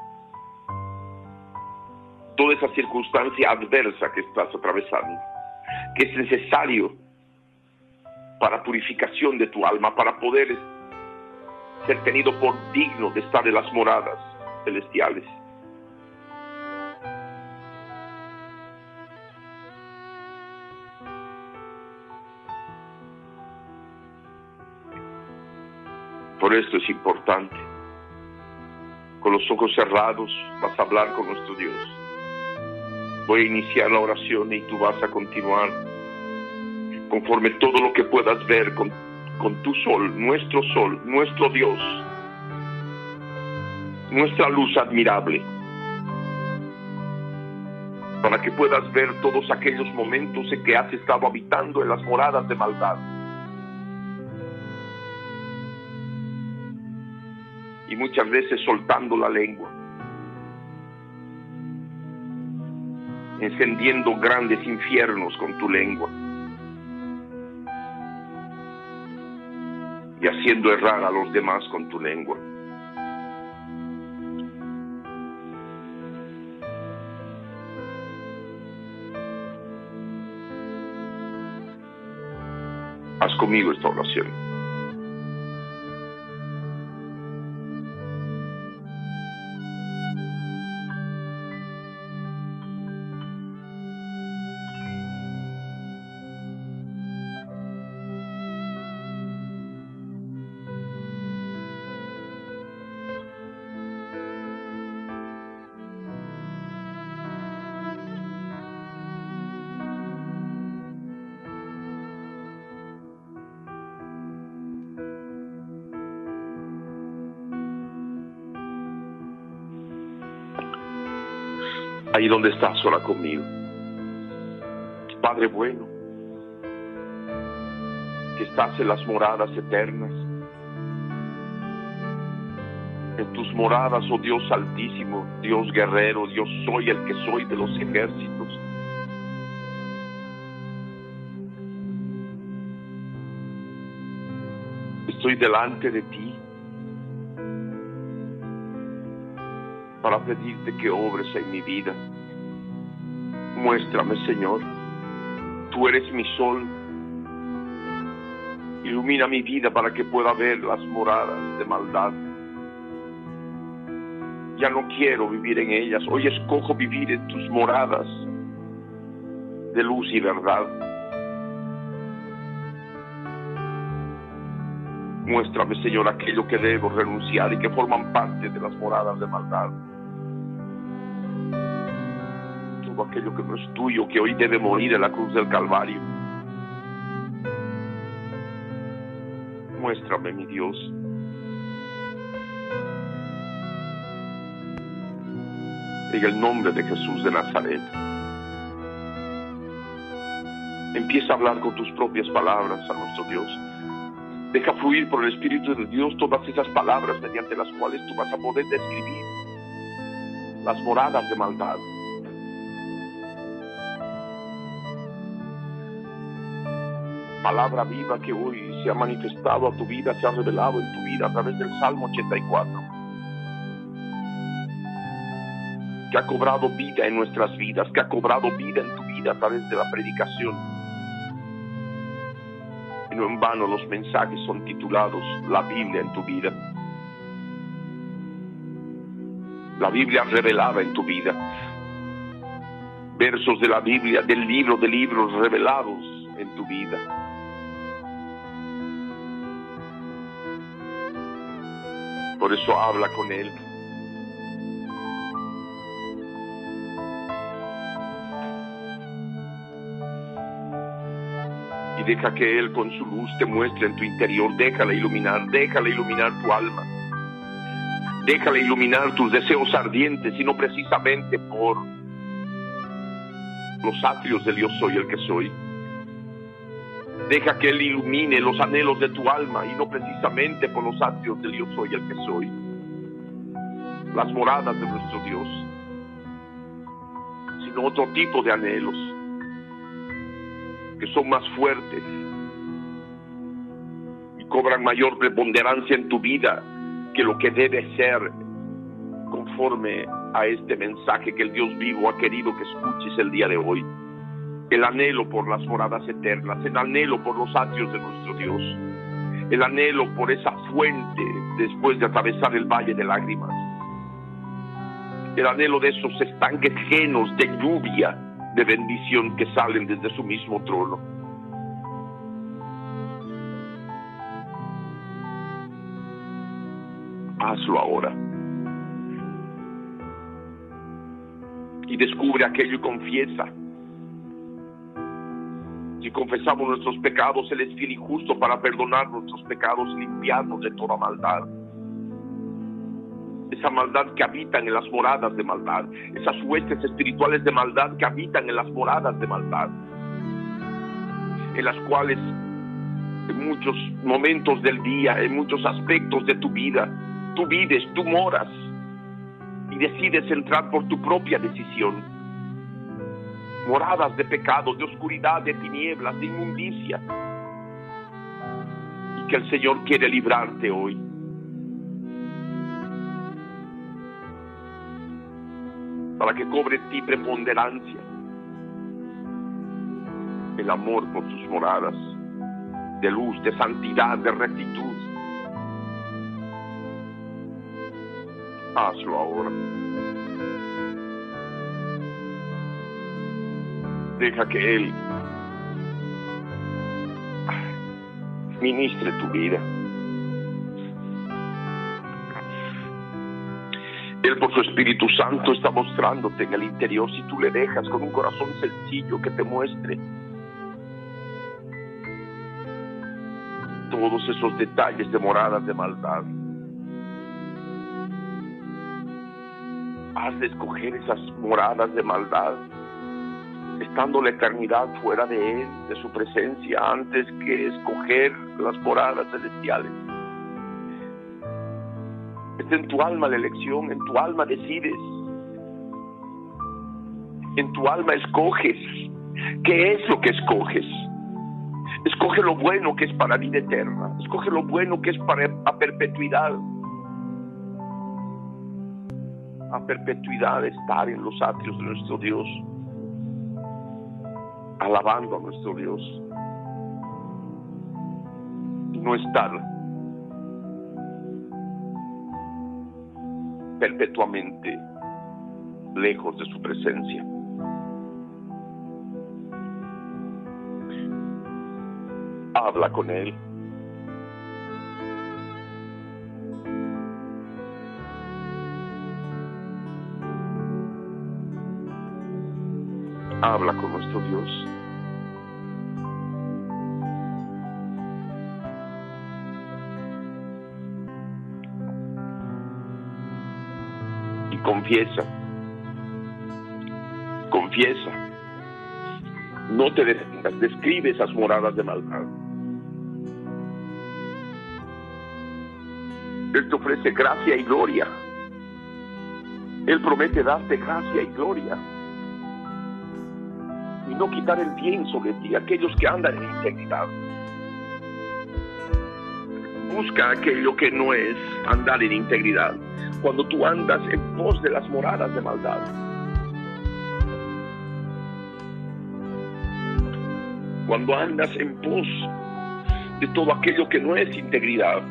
toda esa circunstancia adversa que estás atravesando, que es necesario para purificación de tu alma, para poder ser tenido por digno de estar en las moradas celestiales. Por esto es importante. Con los ojos cerrados vas a hablar con nuestro Dios. Voy a iniciar la oración y tú vas a continuar conforme todo lo que puedas ver con tu sol, nuestro Dios, nuestra luz admirable, para que puedas ver todos aquellos momentos en que has estado habitando en las moradas de maldad. Y muchas veces soltando la lengua, encendiendo grandes infiernos con tu lengua y haciendo errar a los demás con tu lengua. Haz conmigo esta oración. Ahí donde estás, ora conmigo. Padre bueno, que estás en las moradas eternas, en tus moradas, oh Dios altísimo, Dios guerrero, Dios soy el que soy de los ejércitos. Estoy delante de ti para pedirte que obres en mi vida. Muéstrame, Señor, tú eres mi sol. Ilumina mi vida para que pueda ver las moradas de maldad. Ya no quiero vivir en ellas. Hoy escojo vivir en tus moradas de luz y verdad. Muéstrame, Señor, aquello que debo renunciar y que forman parte de las moradas de maldad. Todo aquello que no es tuyo, que hoy debe morir en la cruz del Calvario. Muéstrame, mi Dios. En el nombre de Jesús de Nazaret. Empieza a hablar con tus propias palabras a nuestro Dios. Deja fluir por el Espíritu de Dios todas esas palabras mediante las cuales tú vas a poder describir las moradas de maldad. Palabra viva que hoy se ha manifestado a tu vida, se ha revelado en tu vida a través del Salmo 84. Que ha cobrado vida en nuestras vidas, que ha cobrado vida en tu vida a través de la predicación. Y no en vano los mensajes son titulados La Biblia en tu vida. La Biblia revelada en tu vida. Versos de la Biblia, del libro de libros revelados en tu vida. Por eso habla con Él. Y deja que Él con su luz te muestre en tu interior. Déjala iluminar tu alma. Déjala iluminar tus deseos ardientes y no precisamente por los atrios del Yo soy el que soy. Deja que Él ilumine los anhelos de tu alma y no precisamente por los atrios del Yo soy el que soy. las moradas de nuestro Dios, sino otro tipo de anhelos que son más fuertes y cobran mayor preponderancia en tu vida que lo que debe ser conforme a este mensaje que el Dios vivo ha querido que escuches el día de hoy. El anhelo por las moradas eternas, el anhelo por los atrios de nuestro Dios, el anhelo por esa fuente después de atravesar el valle de lágrimas, el anhelo de esos estanques llenos de lluvia de bendición que salen desde su mismo trono. Hazlo ahora. Y descubre aquello y confiesa. Si confesamos nuestros pecados, Él es fiel y justo para perdonar nuestros pecados y limpiarnos de toda maldad. Esa maldad que habitan en las moradas de maldad, esas huestes espirituales de maldad que habitan en las moradas de maldad, en las cuales en muchos momentos del día, en muchos aspectos de tu vida, tú vives, tú moras y decides entrar por tu propia decisión. Moradas de pecado, de oscuridad, de tinieblas, de inmundicia, y que el Señor quiere librarte hoy. Para que cobre en ti preponderancia el amor por sus moradas de luz, de santidad, de rectitud. Hazlo ahora. Deja que Él ministre tu vida. Él por su Espíritu Santo está mostrándote en el interior, si tú le dejas con un corazón sencillo, que te muestre todos esos detalles de moradas de maldad. Has de escoger esas moradas de maldad, estando la eternidad fuera de Él, de su presencia, antes que escoger las moradas celestiales. Está en tu alma la elección, en tu alma decides, en tu alma escoges. ¿Qué es lo que escoges? Escoge lo bueno que es para vida eterna, escoge lo bueno que es para a perpetuidad. A perpetuidad estar en los atrios de nuestro Dios, alabando a nuestro Dios, y no estar perpetuamente lejos de su presencia. Habla con Él. Habla con nuestro Dios. Y confiesa. Confiesa. No te detengas. Describe esas moradas de maldad. Él te ofrece gracia y gloria. Él promete darte gracia y gloria. Y no quitar el bien sobre ti, aquellos que andan en integridad. Busca aquello que no es andar en integridad. Cuando tú andas en pos de las moradas de maldad, cuando andas en pos de todo aquello que no es integridad,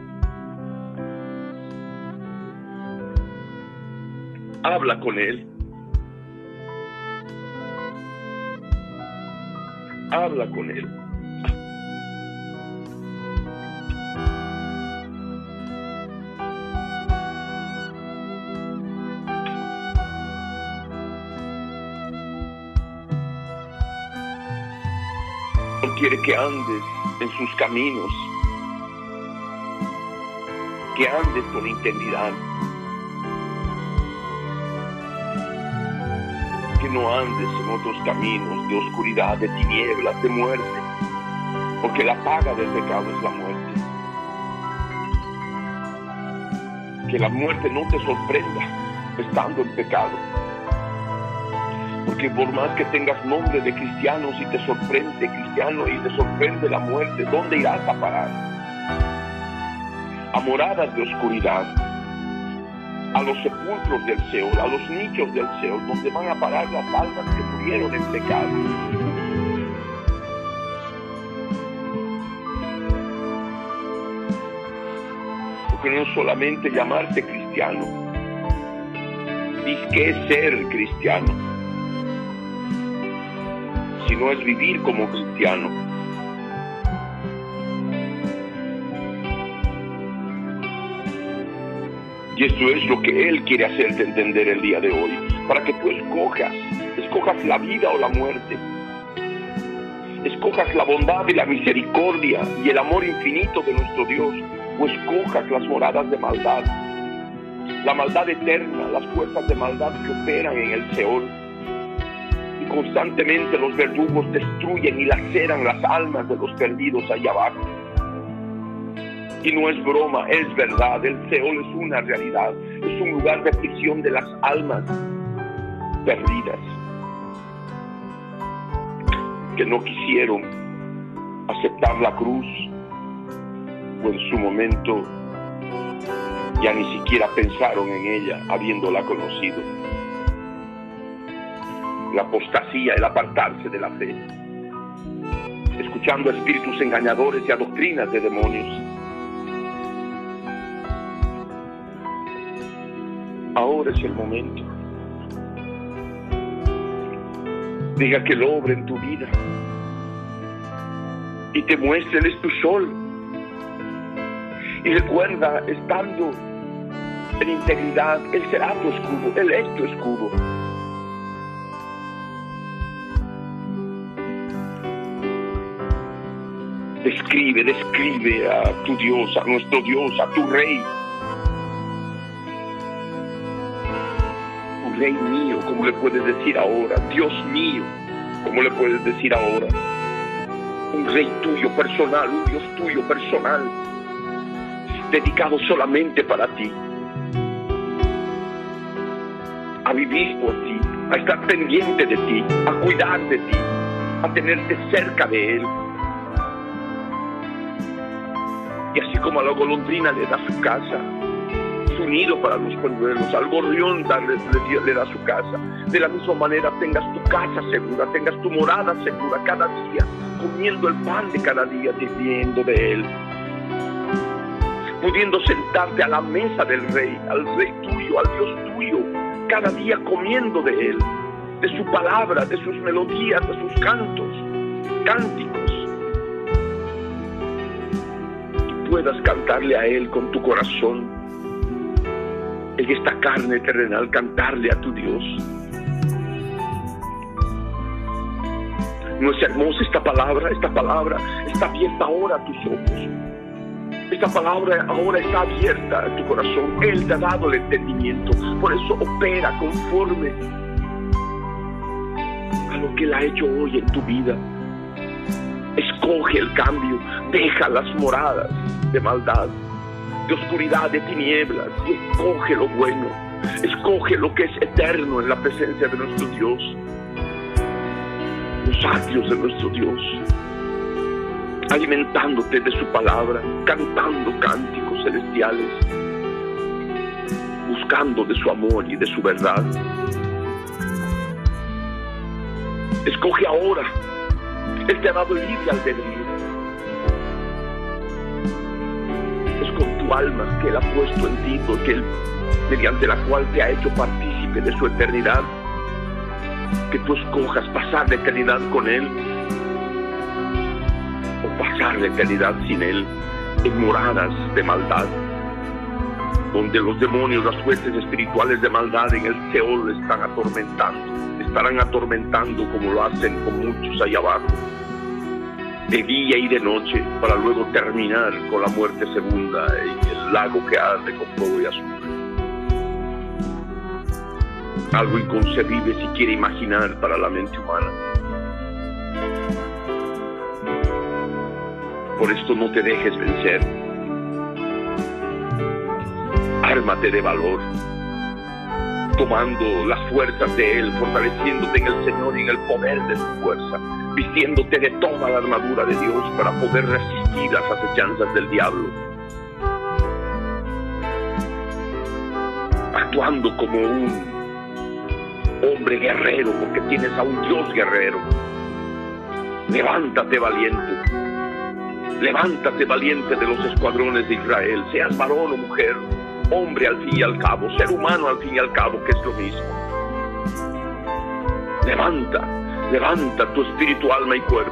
habla con Él. Habla con Él. No quiere que andes en sus caminos, que andes con integridad, que no andes en otros caminos de oscuridad, de tinieblas, de muerte, porque la paga del pecado es la muerte. Que la muerte no te sorprenda estando en pecado. Porque por más que tengas nombre de cristiano, si te sorprende cristiano y te sorprende la muerte, ¿dónde irás a parar? A moradas de oscuridad, a los sepulcros del Seol, a los nichos del Seol, donde van a parar las almas que murieron en pecado. Porque no es solamente llamarse cristiano, es que es ser cristiano, sino es vivir como cristiano. Y esto es lo que Él quiere hacerte entender el día de hoy, para que tú escojas la vida o la muerte, escojas la bondad y la misericordia y el amor infinito de nuestro Dios, o escojas las moradas de maldad, la maldad eterna, las fuerzas de maldad que operan en el Seol. Y constantemente los verdugos destruyen y laceran las almas de los perdidos allá abajo. Y no es broma, es verdad. El Seol es una realidad, es un lugar de prisión de las almas perdidas que no quisieron aceptar la cruz, o en su momento ya ni siquiera pensaron en ella habiéndola conocido. La apostasía, el apartarse de la fe, escuchando a espíritus engañadores y a doctrinas de demonios. Ahora es el momento. Deja que Él obre en tu vida y te muestre, Él es tu sol. Y recuerda, estando en integridad, Él será tu escudo, Él es tu escudo. Describe a tu Dios, a nuestro Dios, a tu Rey. Tu Rey mío, como le puedes decir ahora. Dios mío, como le puedes decir ahora. Un Rey tuyo personal, un Dios tuyo personal, dedicado solamente para ti, a vivir por ti, a estar pendiente de ti, a cuidar de ti, a tenerte cerca de Él. Y así como a la golondrina le da su casa, su nido para los polluelos, al gorrión le da su casa, de la misma manera tengas tu casa segura, tengas tu morada segura cada día, comiendo el pan de cada día, viviendo de Él, pudiendo sentarte a la mesa del Rey, al Rey tuyo, al Dios tuyo, cada día comiendo de Él, de su palabra, de sus melodías, de sus cánticos, y puedas cantarle a Él con tu corazón, en esta carne terrenal, cantarle a tu Dios. ¿No es hermosa esta palabra? Esta palabra está abierta ahora a tus ojos. Esta palabra ahora está abierta a tu corazón. Él te ha dado el entendimiento. Por eso opera conforme a lo que Él ha hecho hoy en tu vida. Escoge el cambio. Deja las moradas de maldad, de oscuridad, de tinieblas, y escoge lo bueno. Escoge lo que es eterno en la presencia de nuestro Dios. Los atrios de nuestro Dios, alimentándote de su palabra, cantando cánticos celestiales, buscando de su amor y de su verdad. Escoge ahora. Él te ha dado libre albedrío. Es con tu alma que Él ha puesto en ti, porque Él, mediante la cual te ha hecho partícipe de su eternidad, que tú escojas pasar la eternidad con Él o pasar la eternidad sin Él, en moradas de maldad, donde los demonios, las fuerzas espirituales de maldad en el Seol estarán atormentando como lo hacen con muchos allá abajo, de día y de noche, para luego terminar con la muerte segunda y el lago que arde con fuego y azufre. Algo inconcebible si quiere imaginar para la mente humana. Por esto no te dejes vencer. Ármate de valor, tomando las fuerzas de Él, fortaleciéndote en el Señor y en el poder de su fuerza, vistiéndote de toda la armadura de Dios para poder resistir las acechanzas del diablo, actuando como un hombre guerrero, porque tienes a un Dios guerrero. Levántate valiente de los escuadrones de Israel, seas varón o mujer, hombre al fin y al cabo, ser humano al fin y al cabo, que es lo mismo. Levanta tu espíritu, alma y cuerpo,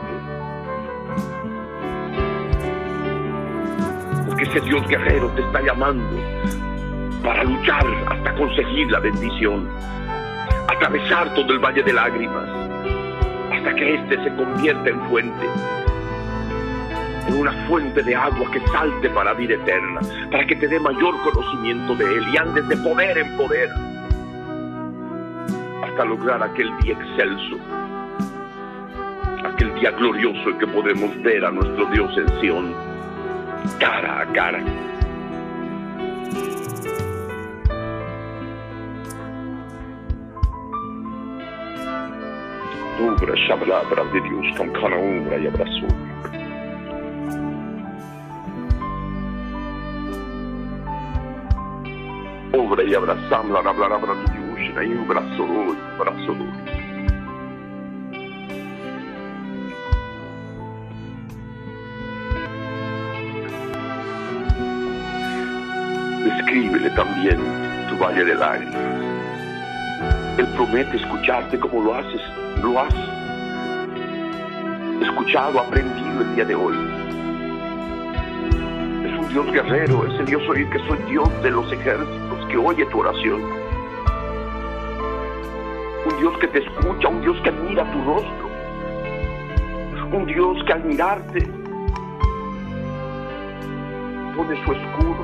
porque ese Dios guerrero te está llamando para luchar hasta conseguir la bendición, atravesar todo el valle de lágrimas, hasta que éste se convierta en fuente, en una fuente de agua que salte para vida eterna, para que te dé mayor conocimiento de Él y andes de poder en poder, hasta lograr aquel día excelso, aquel día glorioso en que podemos ver a nuestro Dios en Sión, cara a cara. Obra palabra de Dios con cada obra y abrazo. Obra y abrazamos la palabra de Dios y un abrazo. Descríbele también tu valle de lágrimas. Él promete escucharte como lo has escuchado, aprendido el día de hoy. Es un Dios guerrero, es el Dios que soy Dios de los ejércitos, que oye tu oración. Un Dios que te escucha, un Dios que admira tu rostro. Un Dios que al mirarte pone su escudo.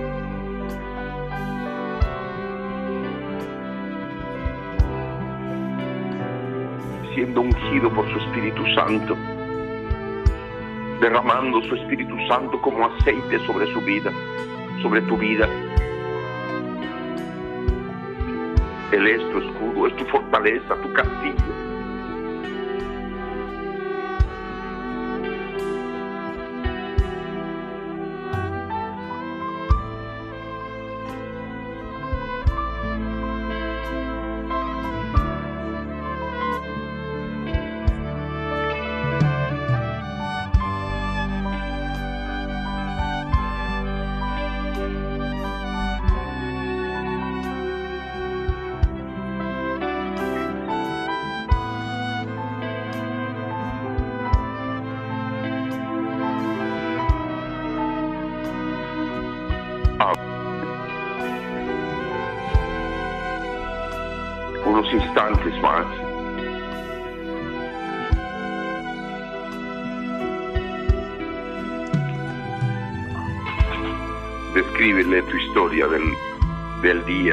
Siendo ungido por su Espíritu Santo, derramando su Espíritu Santo como aceite sobre su vida, sobre tu vida. Él es tu escudo, es tu fortaleza, tu castillo. Unos instantes más. Descríbele tu historia del día,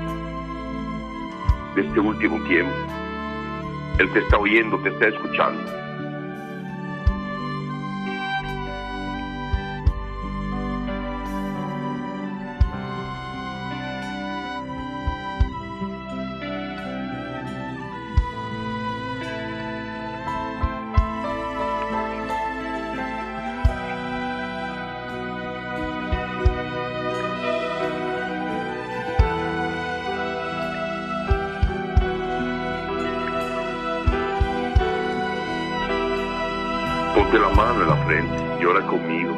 de este último tiempo. Él te está oyendo, te está escuchando. Ponte la mano en la frente y ora conmigo.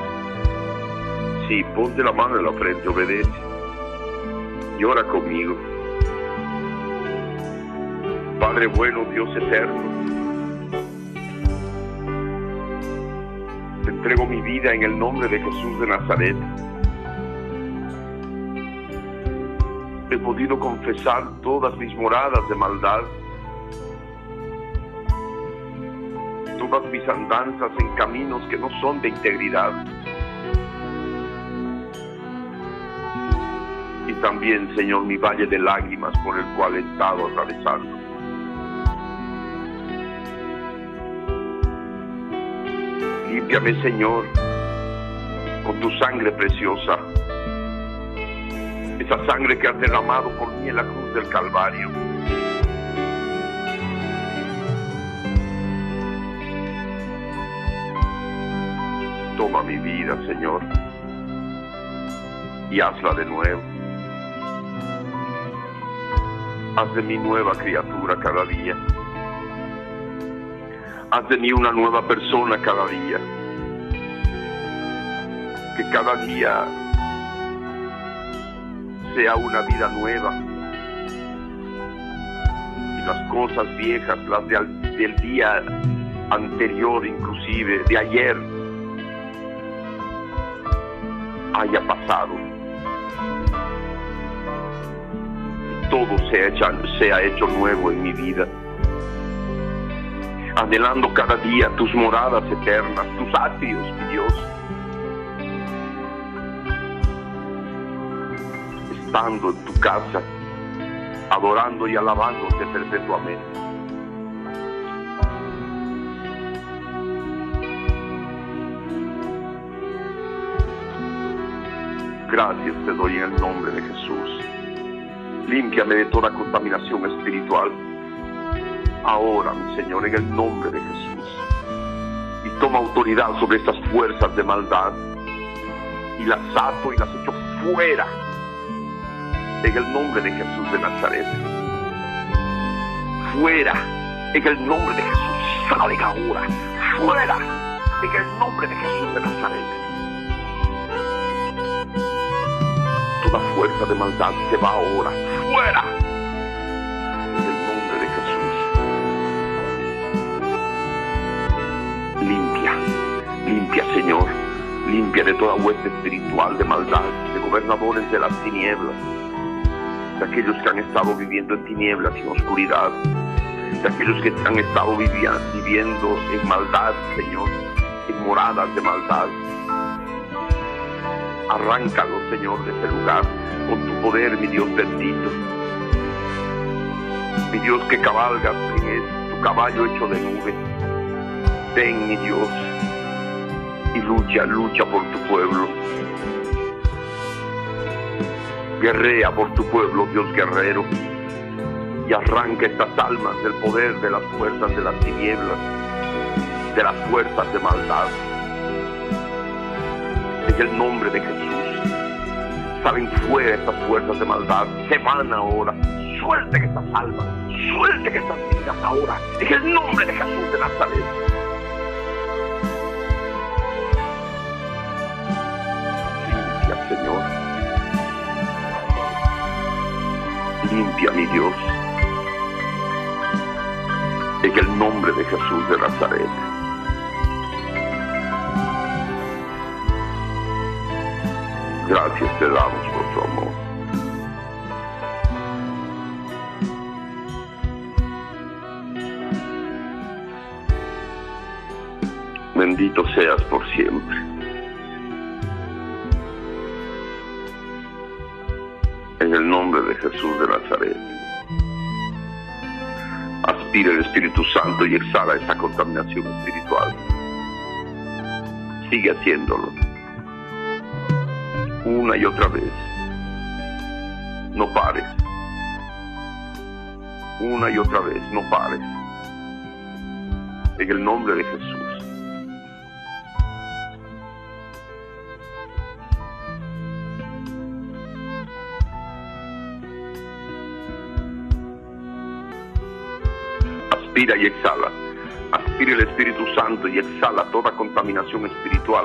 Sí, ponte la mano en la frente, obedece y ora conmigo. Padre bueno, Dios eterno, te entrego mi vida en el nombre de Jesús de Nazaret. He podido confesar todas mis moradas de maldad, todas mis andanzas en caminos que no son de integridad. Y también, Señor, mi valle de lágrimas por el cual he estado atravesando. Límpiame, Señor, con tu sangre preciosa. esa sangre que has derramado por mí en la cruz del Calvario. Toma mi vida, Señor, y hazla de nuevo. Haz de mí nueva criatura cada día. Haz de mí una nueva persona cada día. Que cada día sea una vida nueva. Y las cosas viejas, las del día anterior, inclusive de ayer, haya pasado. Todo sea hecho nuevo en mi vida. Anhelando cada día tus moradas eternas, tus atrios, mi Dios. Estando en tu casa, adorando y alabándote perpetuamente. Gracias te doy en el nombre de Jesús. Límpiame de toda contaminación espiritual. Ahora, mi Señor, en el nombre de Jesús. Y toma autoridad sobre estas fuerzas de maldad. Y las ato y las echo fuera. En el nombre de Jesús de Nazaret. Fuera. En el nombre de Jesús. Salga ahora. Fuera. En el nombre de Jesús de Nazaret. Toda fuerza de maldad se va ahora. Fuera. En el nombre de Jesús. Limpia. Limpia, Señor. Limpia de toda hueste espiritual de maldad, de gobernadores de las tinieblas, de aquellos que han estado viviendo en tinieblas y en oscuridad, de aquellos que han estado viviendo en maldad, Señor, en moradas de maldad. Arráncalo, Señor, de ese lugar con tu poder, mi Dios bendito. Mi Dios que cabalgas en tu caballo hecho de nube. Ven, mi Dios, y lucha por tu pueblo. Guerrea por tu pueblo, Dios guerrero, y arranca estas almas del poder de las fuerzas de las tinieblas, de las fuerzas de maldad. En el nombre de Jesús, salen fuera estas fuerzas de maldad, se van ahora. Suelten estas almas, suelten estas vidas ahora, en el nombre de Jesús de Nazaret. Limpia, Señor. Limpia, mi Dios, en el nombre de Jesús de Nazaret. Gracias te damos por tu amor. Bendito seas por siempre. En el nombre de Jesús de Nazaret. Aspira el Espíritu Santo y exhala esta contaminación espiritual. Sigue haciéndolo. Una y otra vez. No pares. Una y otra vez, no pares. En el nombre de Jesús. Aspira y exhala. Aspira el Espíritu Santo y exhala toda contaminación espiritual.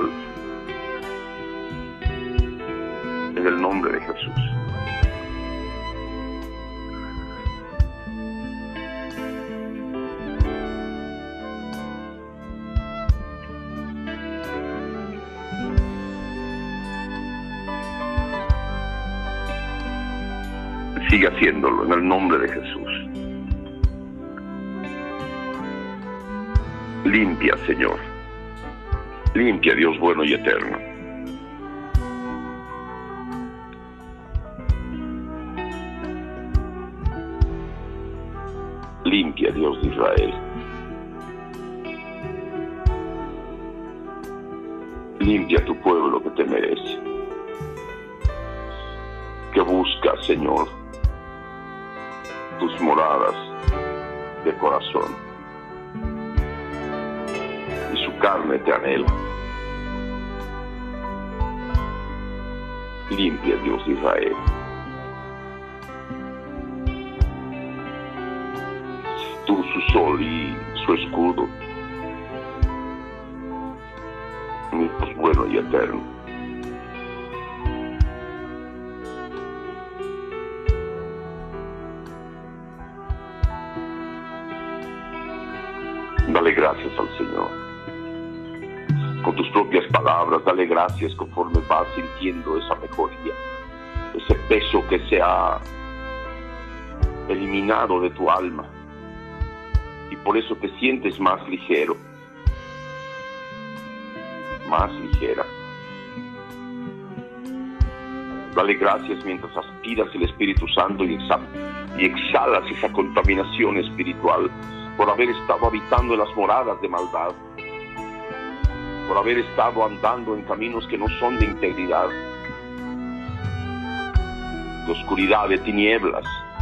En el nombre de Jesús. Sigue haciéndolo en el nombre de Jesús. Limpia, Señor. Limpia, Dios bueno y eterno. Limpia, Dios de Israel. Limpia tu pueblo que te merece. que busca, Señor, tus moradas de corazón, y su carne te anhela. Limpia, Dios de Israel. Tú, su sol y su escudo, mi Dios bueno y eterno. Dale gracias al Señor. Con tus propias palabras, dale gracias conforme vas sintiendo esa mejoría, ese peso que se ha eliminado de tu alma, y por eso te sientes más ligero, más ligera. Dale gracias mientras aspiras el Espíritu Santo y exhalas esa contaminación espiritual, por haber estado habitando en las moradas de maldad, por haber estado andando en caminos que no son de integridad, de oscuridad, de tinieblas.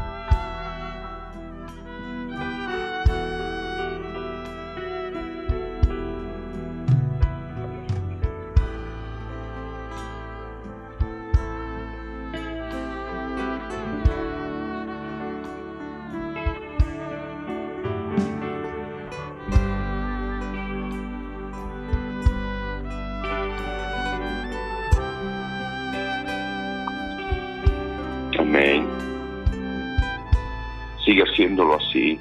Amén. Sigue haciéndolo así.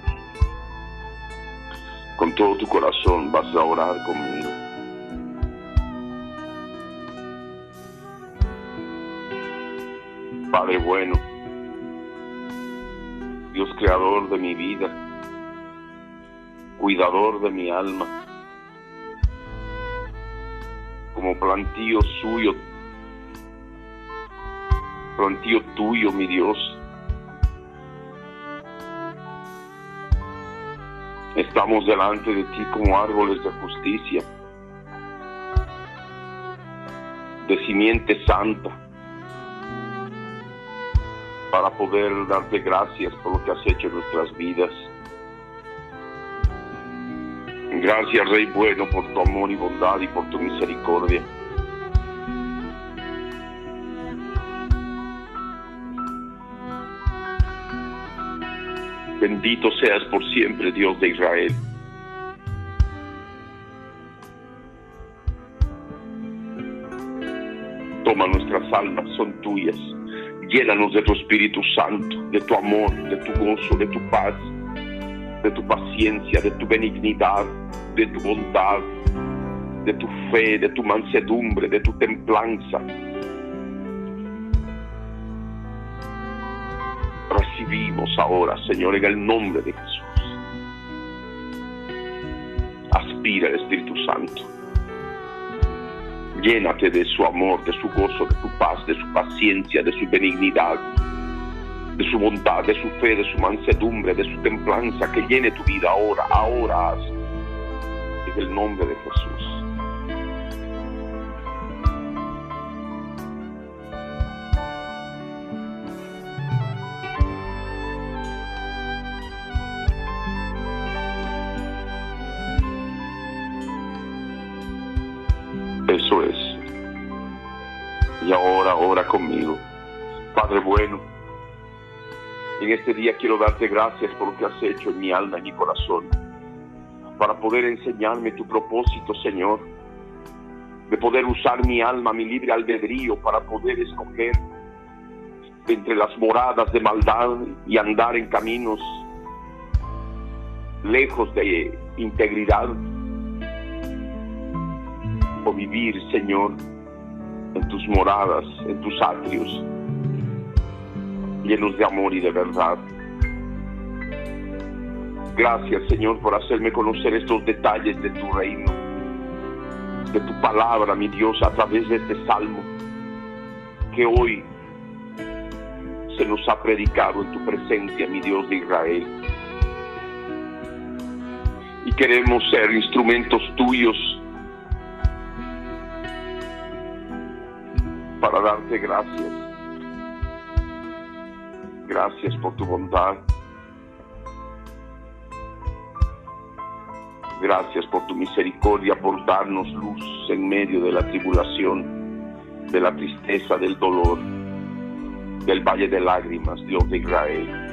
Con todo tu corazón vas a orar conmigo. Padre bueno, Dios creador de mi vida, cuidador de mi alma, como plantío tuyo, mi Dios. Estamos delante de ti como árboles de justicia, de simiente santa, para poder darte gracias por lo que has hecho en nuestras vidas. Gracias, Rey bueno, por tu amor y bondad y por tu misericordia. Bendito seas por siempre, Dios de Israel. Toma nuestras almas, son tuyas. Llénanos de tu Espíritu Santo, de tu amor, de tu gozo, de tu paz, de tu paciencia, de tu benignidad, de tu bondad, de tu fe, de tu mansedumbre, de tu templanza. Recibimos ahora, Señor, en el nombre de Jesús. Aspira el Espíritu Santo. Llénate de su amor, de su gozo, de su paz, de su paciencia, de su benignidad, de su bondad, de su fe, de su mansedumbre, de su templanza, que llene tu vida ahora haz. En el nombre de Jesús. Eso es. Y ahora ora conmigo. Padre bueno, en este día quiero darte gracias por lo que has hecho en mi alma y mi corazón, para poder enseñarme tu propósito, Señor, de poder usar mi alma, mi libre albedrío, para poder escoger entre las moradas de maldad y andar en caminos lejos de integridad, o vivir, Señor, en tus moradas, en tus atrios, llenos de amor y de verdad. Gracias, Señor, por hacerme conocer estos detalles de tu reino, de tu palabra, mi Dios, a través de este salmo que hoy se nos ha predicado en tu presencia, mi Dios de Israel. Y queremos ser instrumentos tuyos para darte gracias Gracias por tu bondad. Gracias por tu misericordia, por darnos luz en medio de la tribulación, de la tristeza, del dolor, del valle de lágrimas, Dios de Israel.